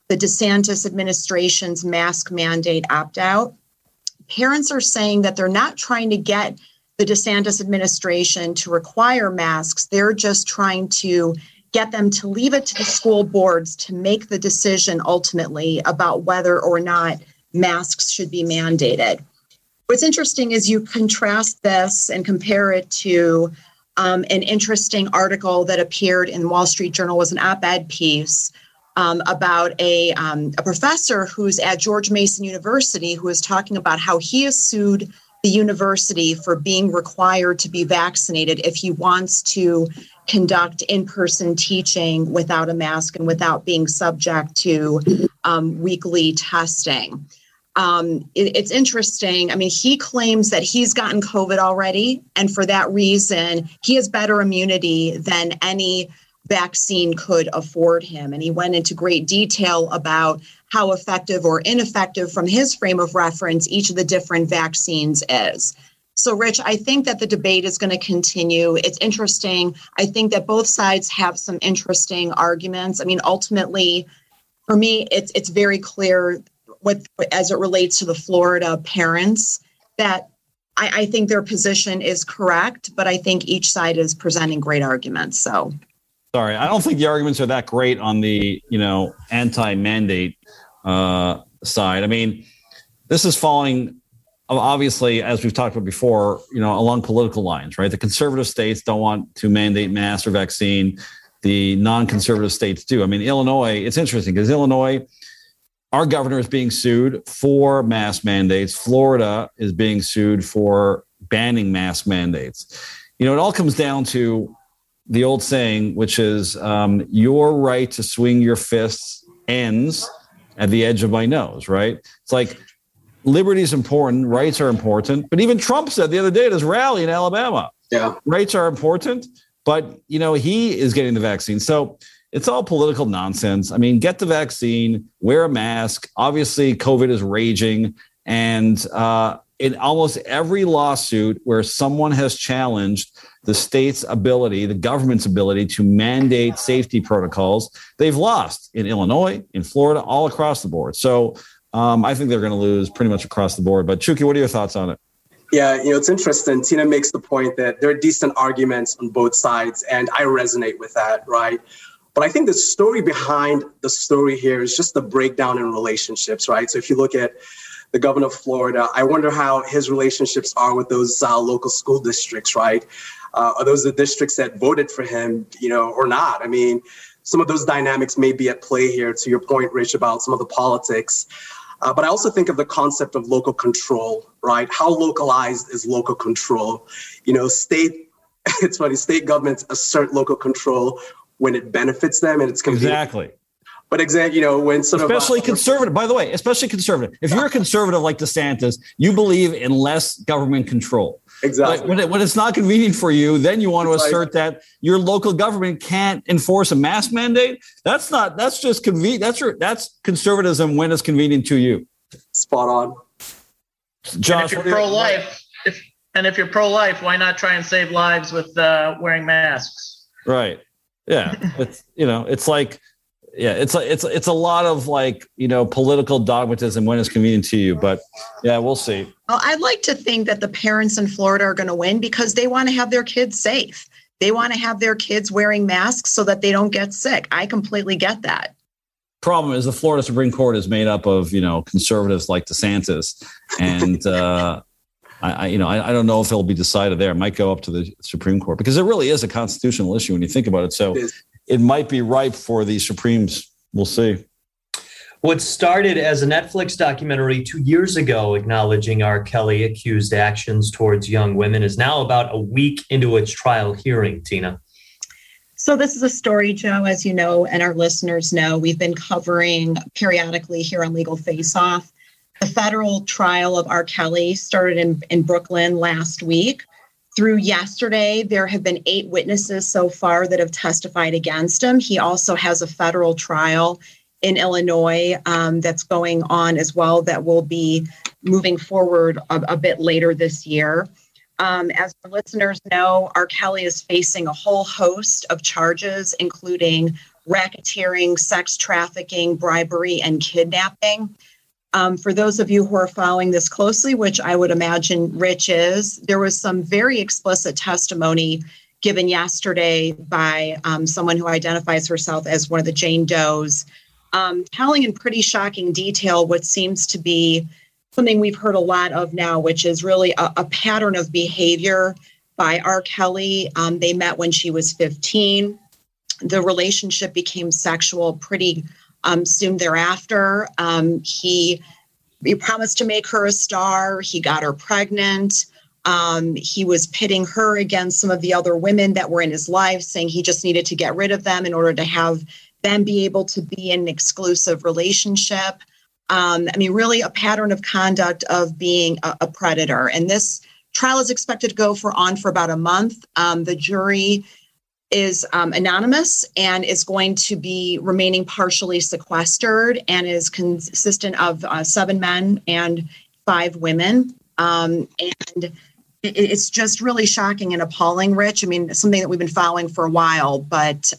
S3: the DeSantis administration's mask mandate opt-out. Parents are saying that they're not trying to get the DeSantis administration to require masks. They're just trying to get them to leave it to the school boards to make the decision ultimately about whether or not masks should be mandated. What's interesting is you contrast this and compare it to an interesting article that appeared in the Wall Street Journal, was an op-ed piece about a professor who's at George Mason University who is talking about how he has sued the university for being required to be vaccinated if he wants to conduct in-person teaching without a mask and without being subject to weekly testing. It's interesting. I mean, he claims that he's gotten COVID already, and for that reason, he has better immunity than any vaccine could afford him. And he went into great detail about how effective or ineffective from his frame of reference each of the different vaccines is. So, Rich, I think that the debate is going to continue. It's interesting. I think that both sides have some interesting arguments. I mean, ultimately, for me, it's very clear as it relates to the Florida parents that I think their position is correct, but I think each side is presenting great arguments. So,
S4: sorry, I don't think the arguments are that great on the anti-mandate side. I mean, this is falling, obviously, as we've talked about before, along political lines, right? The conservative states don't want to mandate masks or vaccine. The non-conservative states do. I mean, Illinois, it's interesting because Illinois, our governor is being sued for mask mandates. Florida is being sued for banning mask mandates. It all comes down to the old saying, which is your right to swing your fists ends at the edge of my nose, right? It's like liberty is important, rights are important. But even Trump said the other day at his rally in Alabama, rights are important, but, he is getting the vaccine. So it's all political nonsense. I mean, get the vaccine, wear a mask. Obviously, COVID is raging. And in almost every lawsuit where someone has challenged the state's ability, the government's ability to mandate safety protocols, they've lost in Illinois, in Florida, all across the board. So I think they're going to lose pretty much across the board. But Chucky, what are your thoughts on it?
S12: Yeah, it's interesting. Tina makes the point that there are decent arguments on both sides, and I resonate with that, right? But I think the story behind the story here is just the breakdown in relationships, right? So if you look at the governor of Florida, I wonder how his relationships are with those local school districts, right? Are those the districts that voted for him, or not? I mean, some of those dynamics may be at play here, to your point, Rich, about some of the politics. But I also think of the concept of local control, right? How localized is local control? It's funny, state governments assert local control when it benefits them and it's convenient.
S4: Exactly.
S12: But when sort of
S4: especially conservative, by the way, especially conservative. If you're a conservative like DeSantis, you believe in less government control.
S12: Exactly.
S4: But when it's not convenient for you, then you want to assert that your local government can't enforce a mask mandate. That's just convenient. That's conservatism when it's convenient to you.
S12: Spot on.
S13: And
S4: Josh,
S13: if you're pro-life, why not try and save lives with wearing masks?
S4: Right. Yeah. It's a lot of political dogmatism when it's convenient to you, but yeah, we'll see.
S3: Well, I'd like to think that the parents in Florida are going to win because they want to have their kids safe. They want to have their kids wearing masks so that they don't get sick. I completely get that.
S4: Problem is the Florida Supreme Court is made up of, conservatives like DeSantis. And I don't know if it'll be decided there. It might go up to the Supreme Court because it really is a constitutional issue when you think about it. So it might be ripe for the Supremes. We'll see.
S2: What started as a Netflix documentary 2 years ago acknowledging R. Kelly accused actions towards young women is now about a week into its trial hearing, Tina.
S3: So this is a story, Joe, as you know, and our listeners know, we've been covering periodically here on Legal Face Off. The federal trial of R. Kelly started in Brooklyn last week. Through yesterday, there have been 8 witnesses so far that have testified against him. He also has a federal trial in Illinois that's going on as well that will be moving forward a bit later this year. As our listeners know, R. Kelly is facing a whole host of charges, including racketeering, sex trafficking, bribery, and kidnapping. For those of you who are following this closely, which I would imagine Rich is, there was some very explicit testimony given yesterday by someone who identifies herself as one of the Jane Does, telling in pretty shocking detail what seems to be something we've heard a lot of now, which is really a pattern of behavior by R. Kelly. They met when she was 15. The relationship became sexual pretty soon thereafter. He promised to make her a star. He got her pregnant. He was pitting her against some of the other women that were in his life, saying he just needed to get rid of them in order to have them be able to be in an exclusive relationship. Really a pattern of conduct of being a predator. And this trial is expected to go on for about a month. The jury is anonymous and is going to be remaining partially sequestered and is consistent of 7 men and 5 women. And it's just really shocking and appalling, Rich. Something that we've been following for a while, but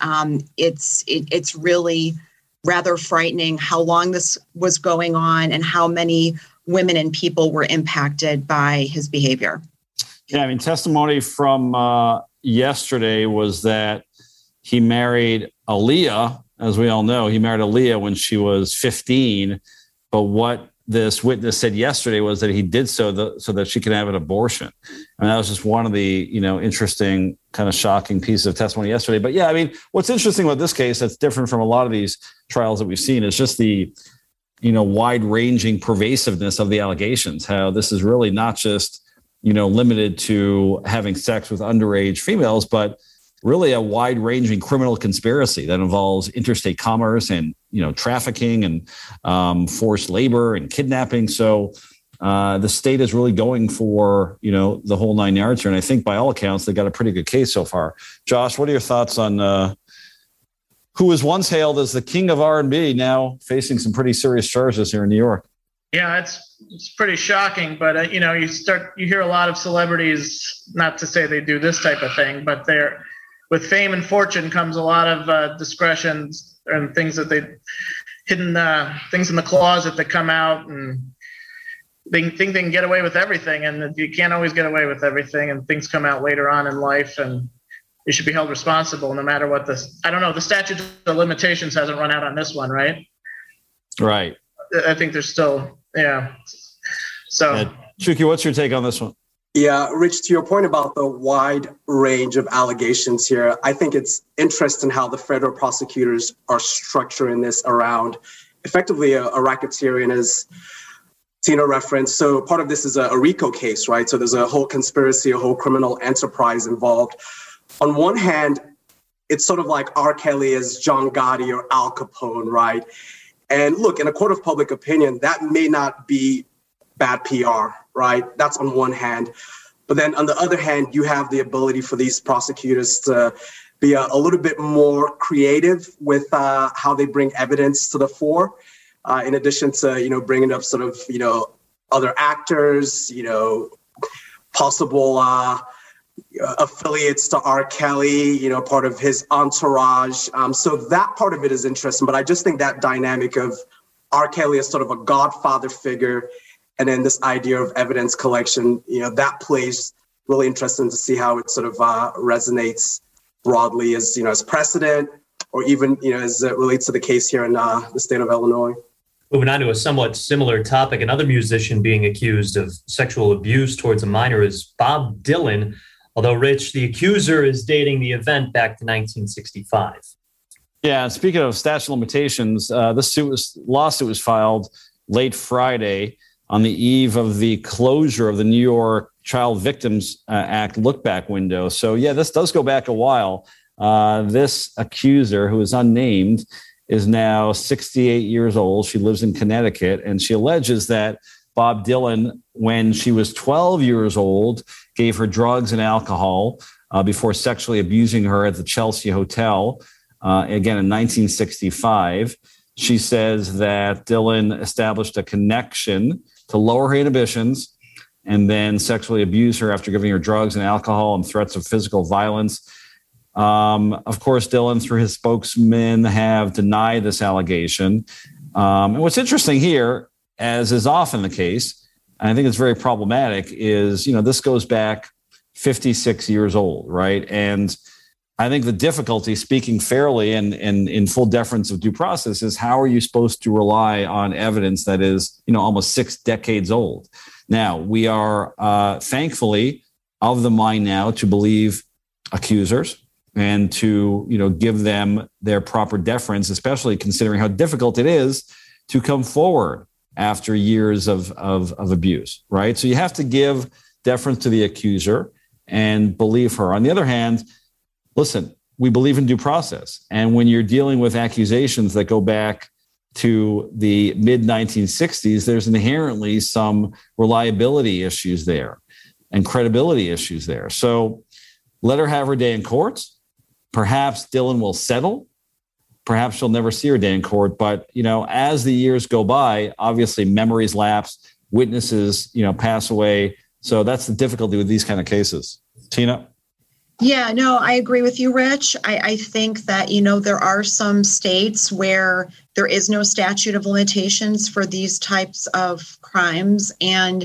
S3: it's really rather frightening how long this was going on and how many women and people were impacted by his behavior.
S4: Yeah, testimony from yesterday was that he married Aaliyah. As we all know, he married Aaliyah when she was 15. But what this witness said yesterday was that he did so that she could have an abortion. That was just one of the, interesting, kind of shocking pieces of testimony yesterday. But yeah, what's interesting about this case that's different from a lot of these trials that we've seen is just the, wide-ranging pervasiveness of the allegations, how this is really not just, limited to having sex with underage females, but really a wide-ranging criminal conspiracy that involves interstate commerce and, trafficking and forced labor and kidnapping. So the state is really going for, the whole 9 yards here. And I think by all accounts, they got a pretty good case so far. Josh, what are your thoughts on who was once hailed as the king of R&B, now facing some pretty serious charges here in New York?
S13: Yeah, it's pretty shocking, but you hear a lot of celebrities, not to say they do this type of thing, but with fame and fortune comes a lot of discretions and things that hidden things in the closet that come out, and they think they can get away with everything, and you can't always get away with everything, and things come out later on in life, and you should be held responsible no matter what the statute of limitations hasn't run out on this one, right?
S4: Right.
S13: I think there's still, yeah. So,
S4: Shuki, what's your take on this one?
S12: Yeah, Rich, to your point about the wide range of allegations here, I think it's interesting how the federal prosecutors are structuring this around effectively a racketeering, as Tina referenced. So part of this is a RICO case, right? So there's a whole conspiracy, a whole criminal enterprise involved. On one hand, it's sort of like R. Kelly as John Gotti or Al Capone, right? And look, in a court of public opinion, that may not be bad PR, right? That's on one hand. But then on the other hand, you have the ability for these prosecutors to be a little bit more creative with how they bring evidence to the fore, in addition to, bringing up sort of, other actors, possible affiliates to R. Kelly, part of his entourage. So that part of it is interesting, but I just think that dynamic of R. Kelly as sort of a godfather figure, and then this idea of evidence collection, that plays really interesting to see how it sort of resonates broadly as, as precedent, or even, as it relates to the case here in the state of Illinois.
S2: Moving on to a somewhat similar topic, another musician being accused of sexual abuse towards a minor is Bob Dylan. Although, Rich, the accuser is dating the event back to 1965.
S4: Yeah, and speaking of statute of limitations, this lawsuit was filed late Friday on the eve of the closure of the New York Child Victims Act look-back window. So, yeah, this does go back a while. This accuser, who is unnamed, is now 68 years old. She lives in Connecticut, and she alleges that Bob Dylan, when she was 12 years old, gave her drugs and alcohol before sexually abusing her at the Chelsea Hotel, again in 1965. She says that Dylan established a connection to lower her inhibitions and then sexually abused her after giving her drugs and alcohol and threats of physical violence. Of course, Dylan, through his spokesman, have denied this allegation. And what's interesting here, as is often the case, and I think it's very problematic, is, this goes back 56 years old, right? And I think the difficulty, speaking fairly and in full deference of due process, is how are you supposed to rely on evidence that is, almost 6 decades old? Now, we are thankfully of the mind now to believe accusers and to, give them their proper deference, especially considering how difficult it is to come forward after years of abuse, right? So you have to give deference to the accuser and believe her. On the other hand, listen, we believe in due process. And when you're dealing with accusations that go back to the mid-1960s, there's inherently some reliability issues there and credibility issues there. So let her have her day in court. Perhaps Dylan will settle. Perhaps she'll never see her day in court. But, as the years go by, obviously memories lapse, witnesses, pass away. So that's the difficulty with these kind of cases. Tina?
S3: Yeah, no, I agree with you, Rich. I think that, there are some states where there is no statute of limitations for these types of crimes. And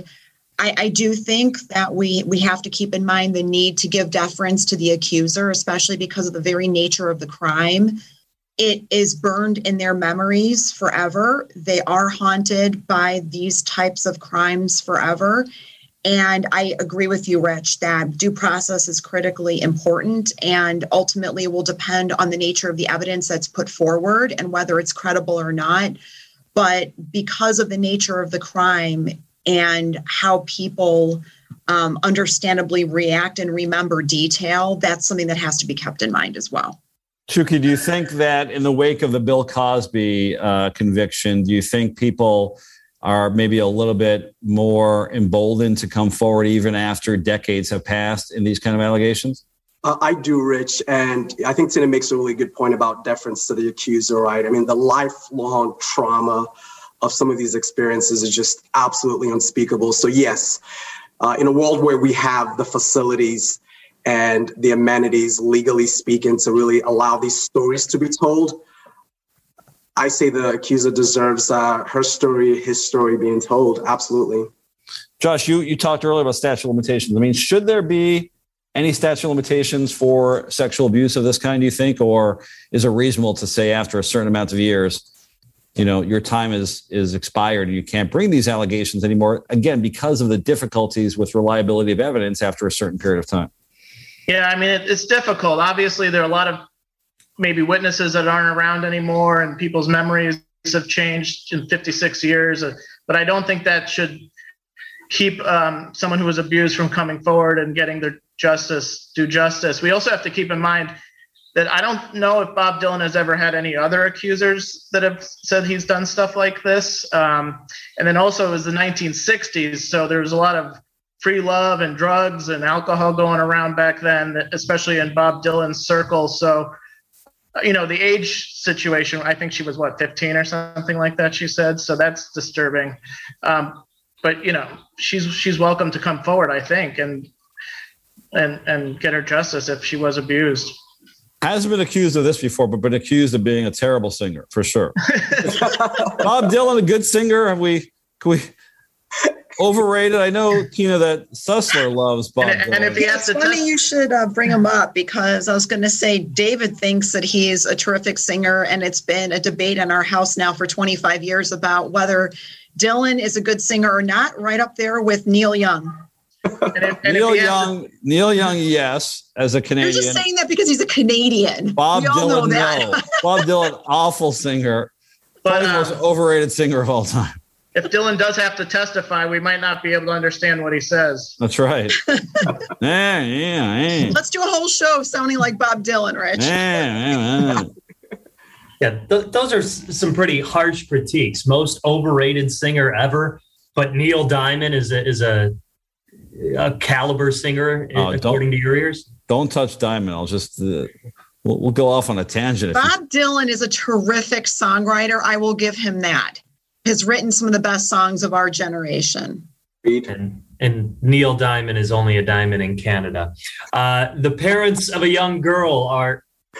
S3: I do think that we have to keep in mind the need to give deference to the accuser, especially because of the very nature of the crime. It is burned in their memories forever. They are haunted by these types of crimes forever. And I agree with you, Rich, that due process is critically important and ultimately will depend on the nature of the evidence that's put forward and whether it's credible or not. But because of the nature of the crime and how people understandably react and remember detail, that's something that has to be kept in mind as well.
S4: Shuki, do you think that in the wake of the Bill Cosby conviction, do you think people are maybe a little bit more emboldened to come forward even after decades have passed in these kind of allegations?
S12: I do, Rich. And I think Tina makes a really good point about deference to the accuser, right? I mean, the lifelong trauma of some of these experiences is just absolutely unspeakable. So yes, in a world where we have the facilities and the amenities, legally speaking, to really allow these stories to be told, I say the accuser deserves her story, his story being told. Absolutely.
S4: Josh, you talked earlier about statute of limitations. I mean, should there be any statute of limitations for sexual abuse of this kind, do you think? Or is it reasonable to say after a certain amount of years, your time is expired and you can't bring these allegations anymore, again, because of the difficulties with reliability of evidence after a certain period of time?
S13: Yeah, I mean, it's difficult. Obviously, there are a lot of maybe witnesses that aren't around anymore and people's memories have changed in 56 years. But I don't think that should keep someone who was abused from coming forward and getting their due justice. We also have to keep in mind that I don't know if Bob Dylan has ever had any other accusers that have said he's done stuff like this. And then also it was the 1960s. So there was a lot of free love and drugs and alcohol going around back then, especially in Bob Dylan's circle. So, the age situation, I think she was 15 or something like that, she said. So that's disturbing. But she's welcome to come forward, I think, and get her justice if she was abused.
S4: Hasn't been accused of this before, but been accused of being a terrible singer, for sure. Bob Dylan, a good singer. Can we overrated? I know, Tina, that Sussler loves Bob Dylan.
S13: And if he
S3: it's funny you should bring him up, because I was going to say David thinks that he's a terrific singer, and it's been a debate in our house now for 25 years about whether Dylan is a good singer or not, right up there with Neil Young.
S4: Neil Young, yes, as a Canadian.
S3: You're just saying that because he's a Canadian.
S4: Bob Dylan, no. Bob Dylan, awful singer. Probably the most overrated singer of all time.
S13: If Dylan does have to testify, we might not be able to understand what he says.
S4: That's right.
S3: Let's do a whole show sounding like Bob Dylan, Rich.
S2: Yeah, those are some pretty harsh critiques. Most overrated singer ever, but Neil Diamond is a caliber singer, according to your ears.
S4: Don't touch Diamond. I'll just we'll go off on a tangent.
S3: Bob Dylan is a terrific songwriter. I will give him that. Has written some of the best songs of our generation.
S2: And Neil Diamond is only a diamond in Canada. The parents of a young girl are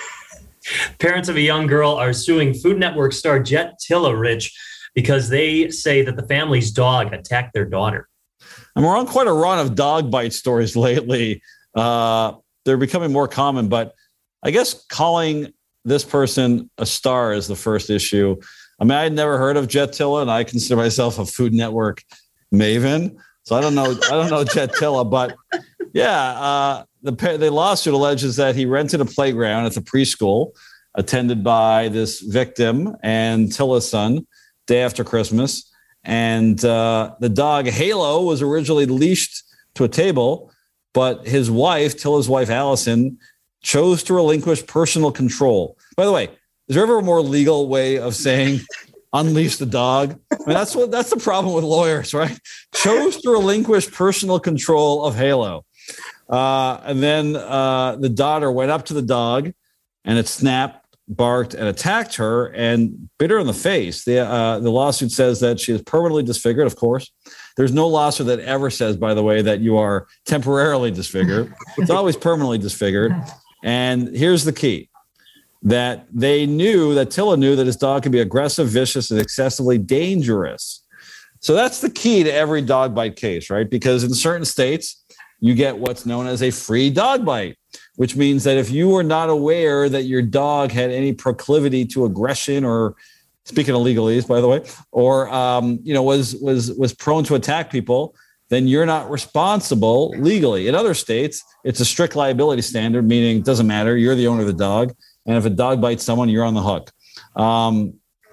S2: suing Food Network star Jet Tilla, Rich, because they say that the family's dog attacked their daughter.
S4: And we're on quite a run of dog bite stories lately. They're becoming more common, but I guess calling this person a star is the first issue. I mean, I had never heard of Jet Tilla, and I consider myself a Food Network maven. So I don't know Jet Tilla, but yeah, the lawsuit alleges that he rented a playground at the preschool attended by this victim and Tilla's son day after Christmas. And the dog Halo was originally leashed to a table, but his wife, Tilla's wife, Allison, chose to relinquish personal control. By the way, is there ever a more legal way of saying unleash the dog? I mean, that's the problem with lawyers, right? Chose to relinquish personal control of Halo. And then the daughter went up to the dog and it snapped, barked, and attacked her and bit her in the face. The lawsuit says that she is permanently disfigured, of course. There's no lawsuit that ever says, by the way, that you are temporarily disfigured. It's always permanently disfigured. And here's the key. That Tilla knew that his dog could be aggressive, vicious, and excessively dangerous. So that's the key to every dog bite case, right? Because in certain states, you get what's known as a free dog bite, which means that if you were not aware that your dog had any proclivity to aggression, or speaking of legalese, by the way, or was prone to attack people, then you're not responsible legally. In other states, it's a strict liability standard, meaning it doesn't matter. You're the owner of the dog. And if a dog bites someone, you're on the hook. I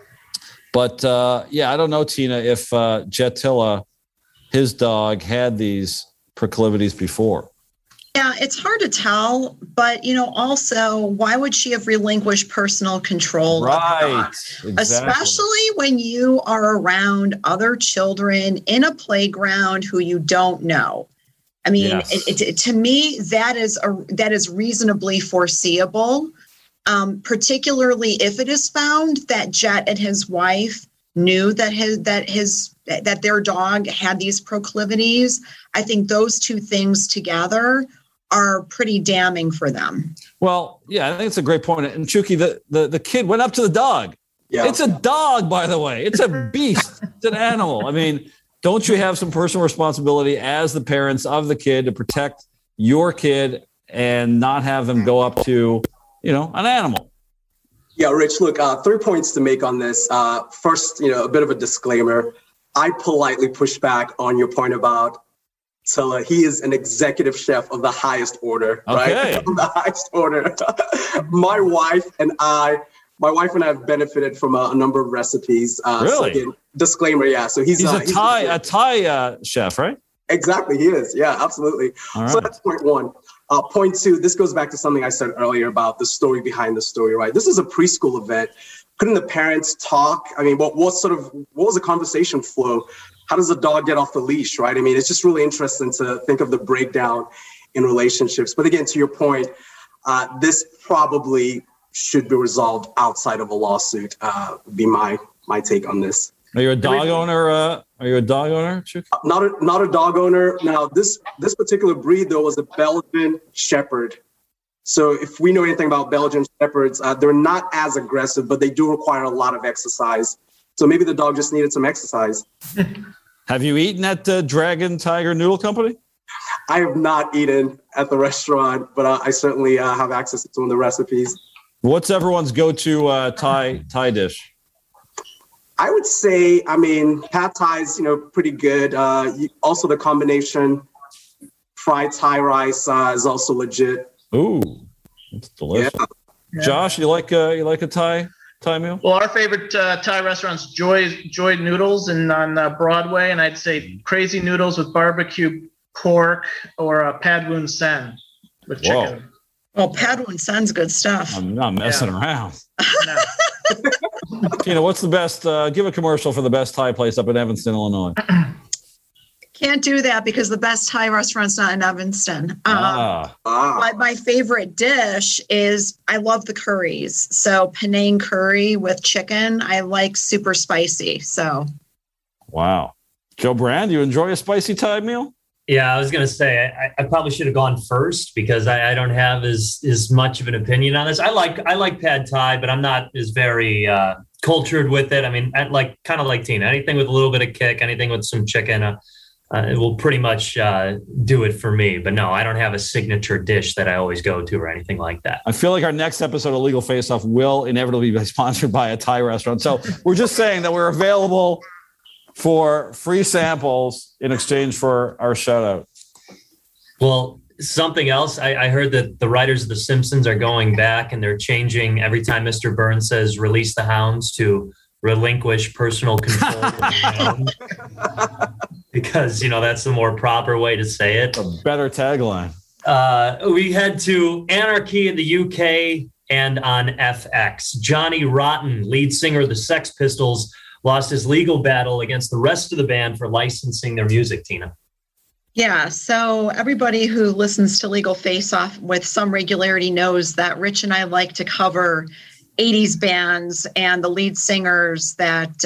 S4: don't know, Tina, if Jet Tilla, his dog, had these proclivities before.
S3: Yeah, it's hard to tell, but also, why would she have relinquished personal control?
S4: Right, exactly.
S3: Especially when you are around other children in a playground who you don't know. I mean, yes. To me, that is reasonably foreseeable. Particularly if it is found that Jet and his wife knew that their dog had these proclivities. I think those two things together are pretty damning for them.
S4: Well, yeah, I think it's a great point. And Chucky, the kid went up to the dog. Yeah. It's a dog, by the way. It's a beast. It's an animal. I mean, don't you have some personal responsibility as the parents of the kid to protect your kid and not have them go up to an animal?
S12: Yeah, Rich, look, 3 points to make on this. First, a bit of a disclaimer. I politely push back on your point about Tilla. He is an executive chef of the highest order, right? Of the highest order. My wife and I have benefited from a number of recipes.
S4: Really?
S12: So again, disclaimer, yeah. So he's
S4: a Thai chef, right?
S12: Exactly, he is. Yeah, absolutely. All right. So that's point one. Point two, this goes back to something I said earlier about the story behind the story, right? This is a preschool event. Couldn't the parents talk? I mean, what was the conversation flow? How does a dog get off the leash, right? I mean, it's just really interesting to think of the breakdown in relationships. But again, to your point, this probably should be resolved outside of a lawsuit, would be my take on this.
S4: Are you a dog owner? Chuck?
S12: Not a dog owner. Now, this particular breed, though, was a Belgian Shepherd. So if we know anything about Belgian Shepherds, they're not as aggressive, but they do require a lot of exercise. So maybe the dog just needed some exercise.
S4: Have you eaten at Dragon Tiger Noodle Company?
S12: I have not eaten at the restaurant, but I certainly have access to some of the recipes.
S4: What's everyone's go-to Thai dish?
S12: I would say, pad Thai's, pretty good. Also, the combination fried Thai rice is also legit.
S4: Ooh, that's delicious. Yeah. Josh, you like a Thai meal?
S13: Well, our favorite Thai restaurant's Joy Noodles on Broadway, and I'd say Crazy Noodles with barbecue pork or Pad Woon Sen with chicken.
S3: Well, Pad Woon Sen's good stuff.
S4: I'm not messing around. No. What's the best? Give a commercial for the best Thai place up in Evanston, Illinois.
S3: Can't do that because the best Thai restaurant's not in Evanston. My favorite dish is, I love the curries. So Penang curry with chicken. I like super spicy. So.
S4: Wow. Joe Brand, you enjoy a spicy Thai meal?
S2: Yeah, I was going to say I probably should have gone first because I don't have as much of an opinion on this. I like pad Thai, but I'm not as very cultured with it. I mean, kind of like Tina, anything with a little bit of kick, anything with some chicken, it will pretty much do it for me. But no, I don't have a signature dish that I always go to or anything like that.
S4: I feel like our next episode of Legal Face Off will inevitably be sponsored by a Thai restaurant. So we're just saying that we're available for free samples in exchange for our shout out.
S2: Well, something else, I heard that the writers of The Simpsons are going back and they're changing every time Mr. Burns says release the hounds to relinquish personal control of the hound. Because, that's the more proper way to say it.
S4: A better tagline.
S2: We head to Anarchy in the UK and on FX. Johnny Rotten, lead singer of the Sex Pistols, lost his legal battle against the rest of the band for licensing their music, Tina.
S3: Yeah, so everybody who listens to Legal Face Off with some regularity knows that Rich and I like to cover 80s bands and the lead singers that,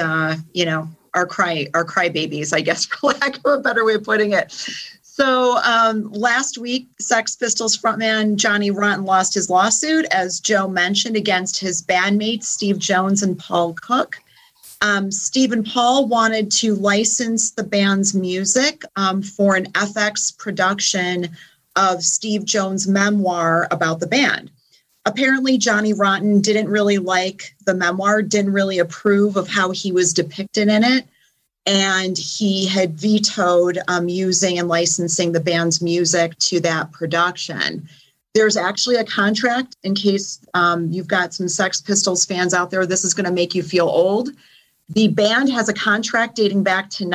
S3: are crybabies, I guess, for lack of a better way of putting it. So last week, Sex Pistols frontman Johnny Rotten lost his lawsuit, as Joe mentioned, against his bandmates, Steve Jones and Paul Cook. Steve and Paul wanted to license the band's music for an FX production of Steve Jones' memoir about the band. Apparently, Johnny Rotten didn't really like the memoir, didn't really approve of how he was depicted in it, and he had vetoed using and licensing the band's music to that production. There's actually a contract, in case you've got some Sex Pistols fans out there, this is going to make you feel old. The band has a contract dating back to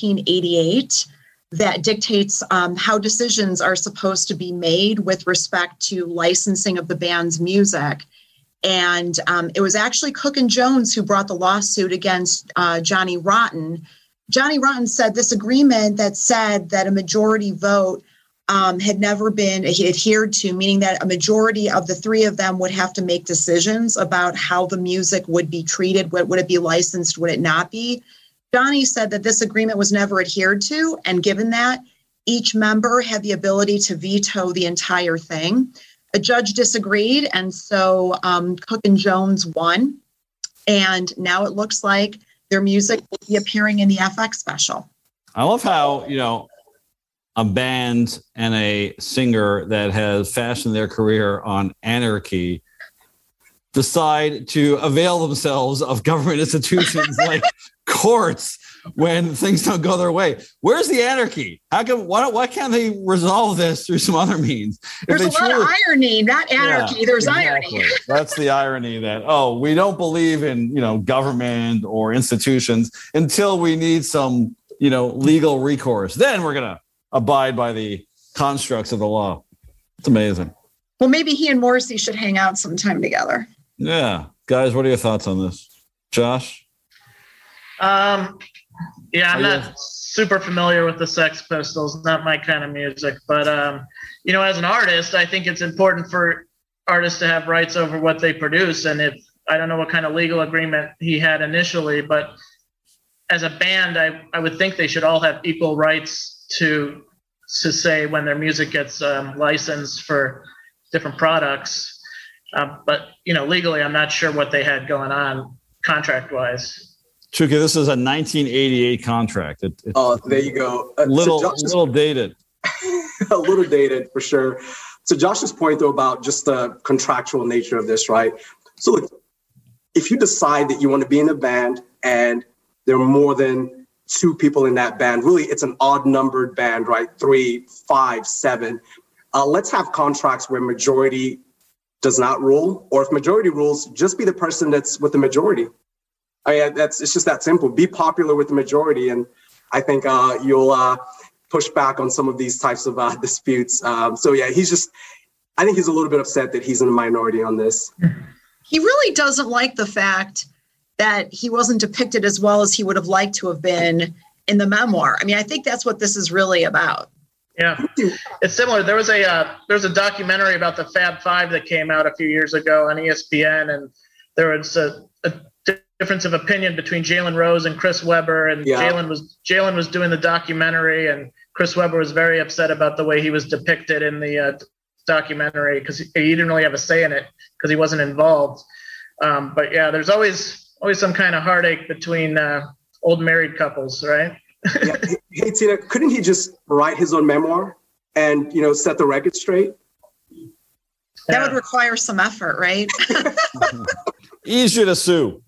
S3: 1988 that dictates how decisions are supposed to be made with respect to licensing of the band's music. And it was actually Cook and Jones who brought the lawsuit against Johnny Rotten. Johnny Rotten said this agreement that said that a majority vote had never been adhered to, meaning that a majority of the three of them would have to make decisions about how the music would be treated. Would it be licensed? Would it not be? Johnny said that this agreement was never adhered to, and given that, each member had the ability to veto the entire thing. A judge disagreed, and so Cook and Jones won, and now it looks like their music will be appearing in the FX special.
S4: I love how, a band and a singer that has fashioned their career on anarchy decide to avail themselves of government institutions like courts when things don't go their way. Where's the anarchy? Why can't they resolve this through some other means?
S3: There's a lot of irony, not anarchy. There's
S4: exactly.
S3: irony.
S4: That's the irony that, we don't believe in, government or institutions until we need some, legal recourse. Then we're going to abide by the constructs of the law. It's amazing.
S3: Well, maybe he and Morrissey should hang out sometime together.
S4: Yeah. Guys, what are your thoughts on this? Josh?
S13: I'm not super familiar with the Sex Pistols, not my kind of music, but as an artist, I think it's important for artists to have rights over what they produce. And I don't know what kind of legal agreement he had initially, but as a band, I would think they should all have equal rights to say when their music gets licensed for different products. But legally, I'm not sure what they had going on contract-wise.
S4: Chuka, this is a 1988 contract.
S12: There you go.
S4: Little dated.
S12: A little dated for sure. So Josh's point, though, about just the contractual nature of this, right? So look, if you decide that you want to be in a band and there are more than two people in that band, really it's an odd numbered band, right? 3, 5, 7. Let's have contracts where majority does not rule, or if majority rules, just be the person that's with the majority. It's just that simple. Be popular with the majority, and I think you'll push back on some of these types of disputes. I think he's a little bit upset that he's in a minority on this.
S3: He really doesn't like the fact that he wasn't depicted as well as he would have liked to have been in the memoir. I mean, I think that's what this is really about.
S13: Yeah, it's similar. There was a documentary about the Fab Five that came out a few years ago on ESPN, and there was a difference of opinion between Jalen Rose and Chris Webber, and Jalen was doing the documentary, and Chris Webber was very upset about the way he was depicted in the documentary because he didn't really have a say in it because he wasn't involved. But yeah, there's always some kind of heartache between old married couples, right?
S12: Yeah. Hey, Tina, couldn't he just write his own memoir and, set the record straight?
S3: That would require some effort, right?
S4: Easier to sue.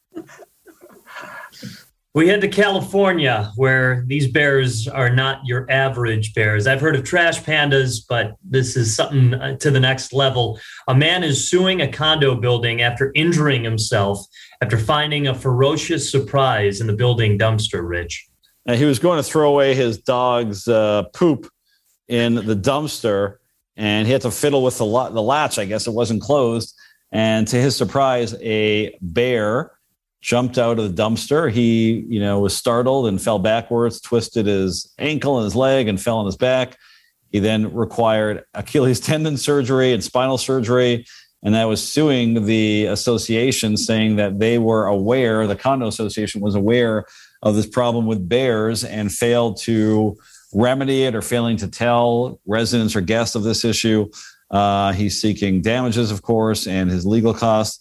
S2: We head to California, where these bears are not your average bears. I've heard of trash pandas, but this is something to the next level. A man is suing a condo building after injuring himself after finding a ferocious surprise in the building dumpster, Rich.
S4: He was going to throw away his dog's poop in the dumpster, and he had to fiddle with the latch. I guess it wasn't closed. And to his surprise, a bear jumped out of the dumpster. He, was startled and fell backwards, twisted his ankle and his leg and fell on his back. He then required Achilles tendon surgery and spinal surgery. And that was suing the association, saying that they were aware, the condo association was aware of this problem with bears and failed to remedy it or failing to tell residents or guests of this issue. He's seeking damages, of course, and his legal costs.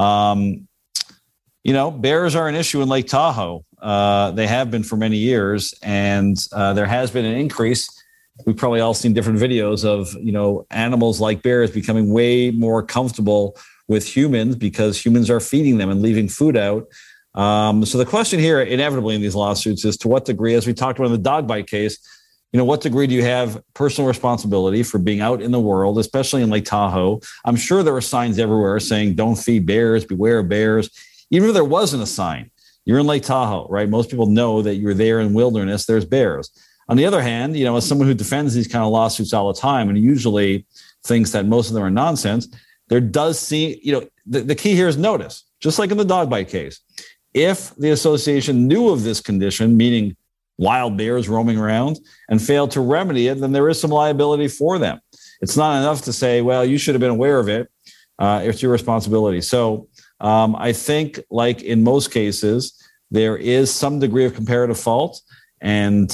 S4: Bears are an issue in Lake Tahoe. They have been for many years, and there has been an increase. We've probably all seen different videos of, animals like bears becoming way more comfortable with humans because humans are feeding them and leaving food out. So the question here, inevitably in these lawsuits, is to what degree, as we talked about in the dog bite case, what degree do you have personal responsibility for being out in the world, especially in Lake Tahoe? I'm sure there were signs everywhere saying, don't feed bears, beware of bears. Even if there wasn't a sign, you're in Lake Tahoe, right? Most people know that you're there in wilderness, there's bears. On the other hand, as someone who defends these kind of lawsuits all the time and usually thinks that most of them are nonsense, there does seem, the key here is notice, just like in the dog bite case. If the association knew of this condition, meaning wild bears roaming around, and failed to remedy it, then there is some liability for them. It's not enough to say, well, you should have been aware of it. It's your responsibility. So I think, like in most cases, there is some degree of comparative fault. And,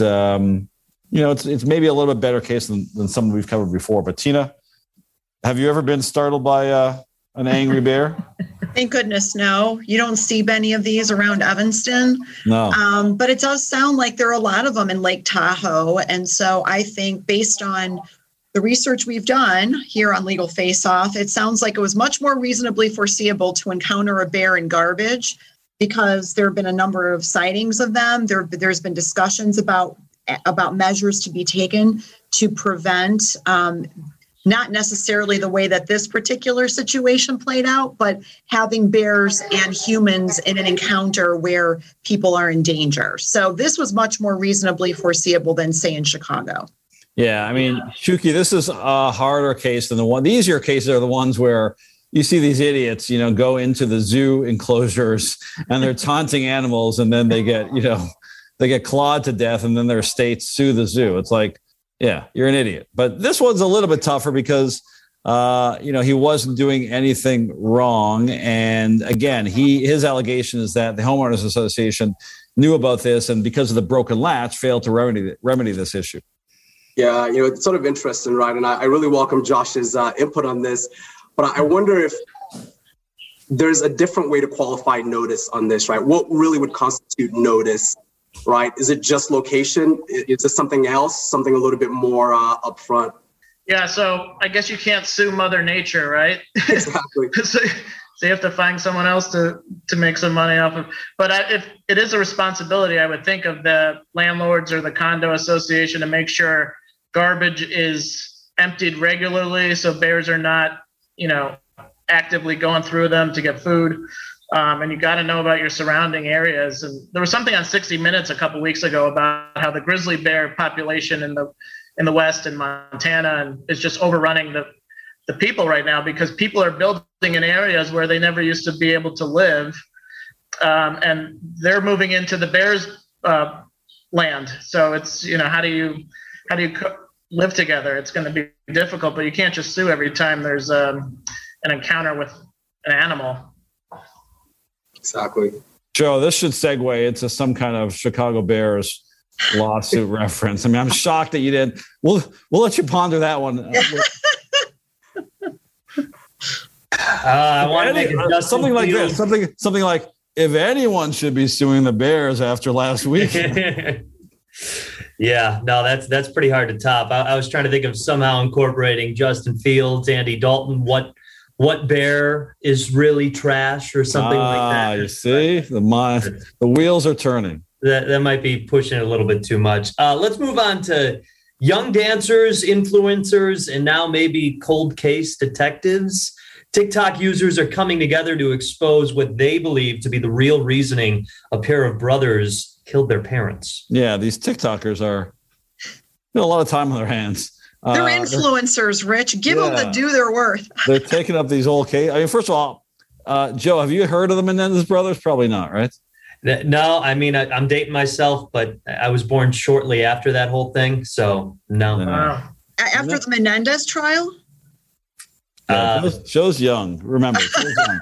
S4: it's maybe a little bit better case than some we've covered before. But Tina, have you ever been startled by an angry bear?
S3: Thank goodness, no. You don't see many of these around Evanston.
S4: No.
S3: But it does sound like there are a lot of them in Lake Tahoe. And so I think based on the research we've done here on Legal Face Off, it sounds like it was much more reasonably foreseeable to encounter a bear in garbage because there have been a number of sightings of them. There's been discussions about measures to be taken to prevent not necessarily the way that this particular situation played out, but having bears and humans in an encounter where people are in danger. So this was much more reasonably foreseeable than, say, in Chicago.
S4: Yeah, I mean, Shuki, this is a harder case than the one. The easier cases are the ones where you see these idiots, go into the zoo enclosures and they're taunting animals, and then they get clawed to death, and then their states sue the zoo. It's like, yeah, you're an idiot. But this one's a little bit tougher because, he wasn't doing anything wrong. And again, his allegation is that the Homeowners Association knew about this and because of the broken latch failed to remedy this issue.
S12: Yeah, it's sort of interesting, right? And I really welcome Josh's input on this. But I wonder if there's a different way to qualify notice on this, right? What really would constitute notice? Right? Is it just location? Is it something else, something a little bit more upfront?
S13: Yeah, so I guess you can't sue Mother Nature, right?
S12: Exactly.
S13: So you have to find someone else to make some money off of. But if it is a responsibility, I would think of the landlords or the condo association to make sure garbage is emptied regularly so bears are not, actively going through them to get food. And you got to know about your surrounding areas. And there was something on 60 Minutes a couple of weeks ago about how the grizzly bear population in the West and Montana and is just overrunning the people right now because people are building in areas where they never used to be able to live. And they're moving into the bears land. So it's, how do you live together? It's going to be difficult, but you can't just sue every time there's an encounter with an animal.
S12: Exactly.
S4: Joe, this should segue into some kind of Chicago Bears lawsuit reference. I mean, I'm shocked that you didn't. We'll let you ponder that one.
S2: I want to make it
S4: something like this. Something like, if anyone should be suing the Bears after last week.
S2: Yeah, no, that's pretty hard to top. I was trying to think of somehow incorporating Justin Fields, Andy Dalton, what Bear is really trash or something like that.
S4: You see, the wheels are turning.
S2: That might be pushing it a little bit too much. Let's move on to young dancers, influencers, and now maybe cold case detectives. TikTok users are coming together to expose what they believe to be the real reasoning a pair of brothers killed their parents.
S4: Yeah, these TikTokers are a lot of time on their hands.
S3: They're influencers, Rich. Give them the due their worth.
S4: They're taking up these old cases. I mean, first of all, Joe, have you heard of the Menendez brothers? Probably not, right?
S2: No, I mean, I'm dating myself, but I was born shortly after that whole thing. So, no.
S3: After the Menendez trial?
S4: Joe's young. Remember, Joe's young.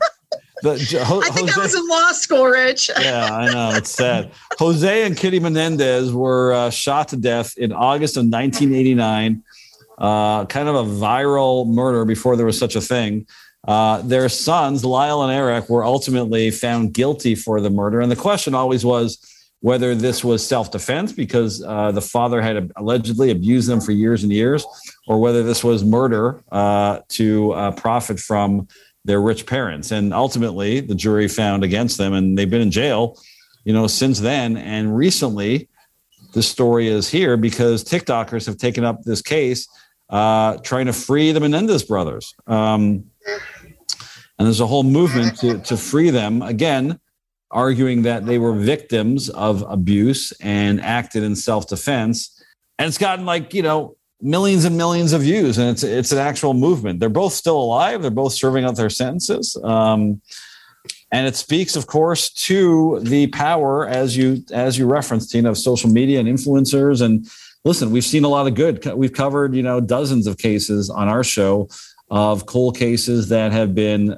S3: I think I was in law school, Rich.
S4: Yeah, I know. It's sad. Jose and Kitty Menendez were shot to death in August of 1989. Kind of a viral murder before there was such a thing. Their sons, Lyle and Eric, were ultimately found guilty for the murder. And the question always was whether this was self-defense because the father had allegedly abused them for years and years, or whether this was murder to profit from their rich parents. And ultimately, the jury found against them, and they've been in jail, since then. And recently, the story is here because TikTokers have taken up this case trying to free the Menendez brothers. And there's a whole movement to free them, again, arguing that they were victims of abuse and acted in self-defense. And it's gotten millions and millions of views, and it's an actual movement. They're both still alive. They're both serving out their sentences. And it speaks, of course, to the power, as you referenced, Tina, of social media and influencers. And listen, we've seen a lot of good. We've covered, dozens of cases on our show of cold cases that have been,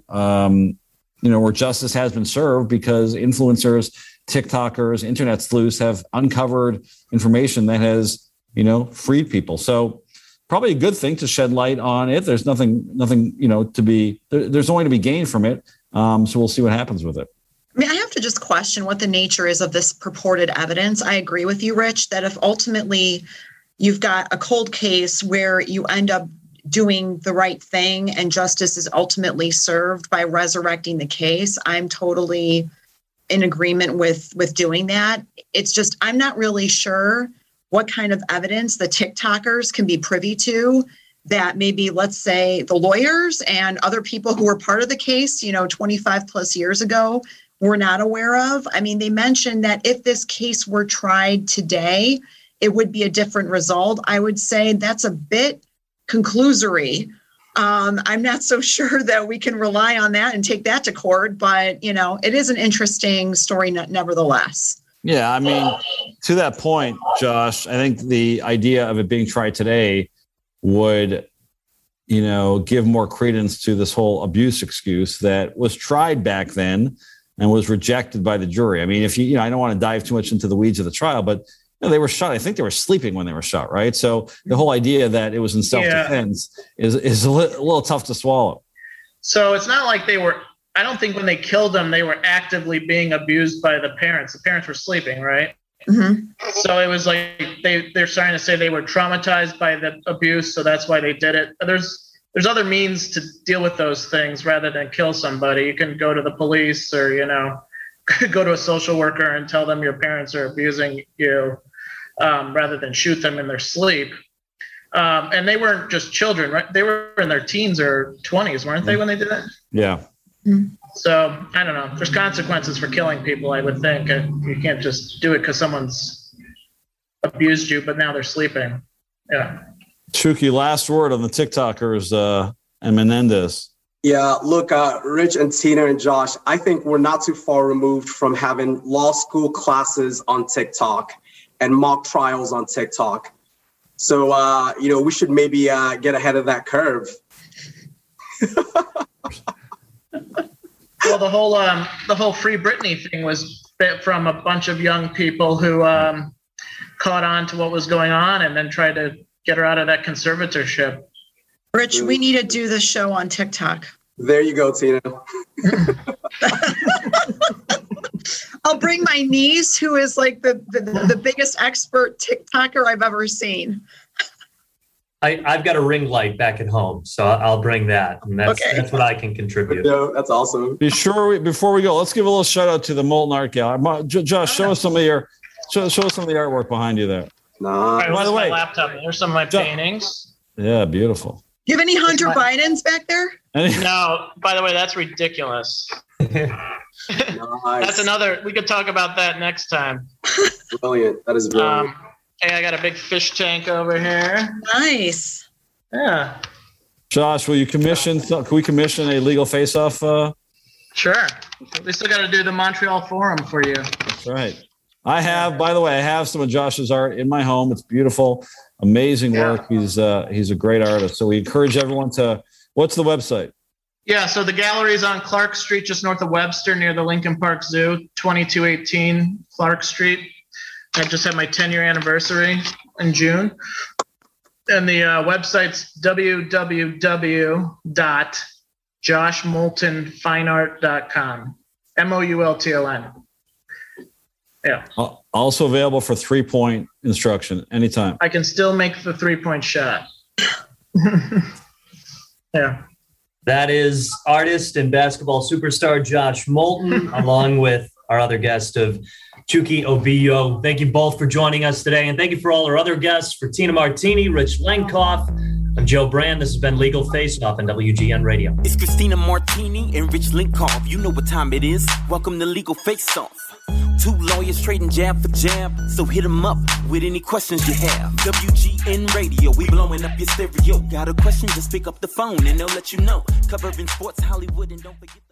S4: where justice has been served because influencers, TikTokers, internet sleuths have uncovered information that has, freed people. So probably a good thing to shed light on it. There's nothing, to be, there's only to be gained from it. So we'll see what happens with it.
S3: I mean, I have to just question what the nature is of this purported evidence. I agree with you, Rich, that if ultimately you've got a cold case where you end up doing the right thing and justice is ultimately served by resurrecting the case, I'm totally in agreement with doing that. It's just, I'm not really sure what kind of evidence the TikTokers can be privy to that maybe, let's say, the lawyers and other people who were part of the case, 25 plus years ago, were not aware of. I mean, they mentioned that if this case were tried today, it would be a different result. I would say that's a bit conclusory. I'm not so sure that we can rely on that and take that to court, but, it is an interesting story nevertheless.
S4: Yeah, I mean, to that point, Josh, I think the idea of it being tried today would, give more credence to this whole abuse excuse that was tried back then and was rejected by the jury. I mean, if I don't want to dive too much into the weeds of the trial, but they were shot. I think they were sleeping when they were shot, right? So the whole idea that it was in self-defense is a little tough to swallow.
S13: So it's not like I don't think when they killed them, they were actively being abused by the parents. The parents were sleeping, right?
S3: Mm-hmm.
S13: So it was like they're trying to say they were traumatized by the abuse, so that's why they did it. There's other means to deal with those things rather than kill somebody. You can go to the police or, go to a social worker and tell them your parents are abusing you rather than shoot them in their sleep. And they weren't just children, right? They were in their teens or 20s, weren't they, when they did that?
S4: Yeah.
S13: So I don't know. There's consequences for killing people, I would think. You can't just do it because someone's abused you, but now they're sleeping. Yeah.
S4: Chucky, last word on the TikTokers and Menendez.
S12: Yeah, look, Rich and Tina and Josh, I think we're not too far removed from having law school classes on TikTok and mock trials on TikTok. So, we should maybe get ahead of that curve.
S13: Well, the whole Free Britney thing was from a bunch of young people who caught on to what was going on and then tried to get her out of that conservatorship.
S3: Rich, we need to do this show on TikTok.
S12: There you go, Tina.
S3: I'll bring my niece, who is like the biggest expert TikToker I've ever seen.
S2: I've got a ring light back at home, so I'll bring that. And that's what I can contribute.
S12: Yeah, that's awesome.
S4: Before we go, let's give a little shout out to the Molten Art Gallery. Josh, show us some of the artwork behind you there.
S12: Nah.
S13: By the way, my laptop. There's some of my paintings.
S4: Yeah, beautiful.
S3: Do you have any Hunter Bidens back there?
S13: No. By the way, that's ridiculous.
S12: Nice.
S13: That's another. We could talk about that next time.
S12: Brilliant. That is brilliant.
S13: Hey, I got a big fish tank over here.
S3: Nice.
S13: Yeah.
S4: Josh, will you commission? Can we commission a legal face-off?
S13: Sure. We still got to do the Montreal Forum for you.
S4: That's right. I have some of Josh's art in my home. It's beautiful, amazing work. He's a great artist. So we encourage everyone to. What's the website?
S13: Yeah, so the gallery is on Clark Street, just north of Webster, near the Lincoln Park Zoo, 2218 Clark Street. I just had my 10-year anniversary in June. And the website's www.joshmoultonfineart.com. MOULTON. Yeah.
S4: Also available for 3-point instruction anytime.
S13: I can still make the 3-point shot. Yeah.
S2: That is artist and basketball superstar Josh Moulton, along with our other guest of Chucky Ovillo. Thank you both for joining us today. And thank you for all our other guests, for Tina Martini, Rich Lenkoff. I'm Joe Brand. This has been Legal Face Off on WGN Radio.
S14: It's Christina Martini and Rich Lenkoff. You know what time it is. Welcome to Legal Face Off. Two lawyers trading jab for jab. So hit them up with any questions you have. WGN Radio, we blowing up your stereo. Got a question, just pick up the phone and they'll let you know. Covering sports, Hollywood, and don't forget.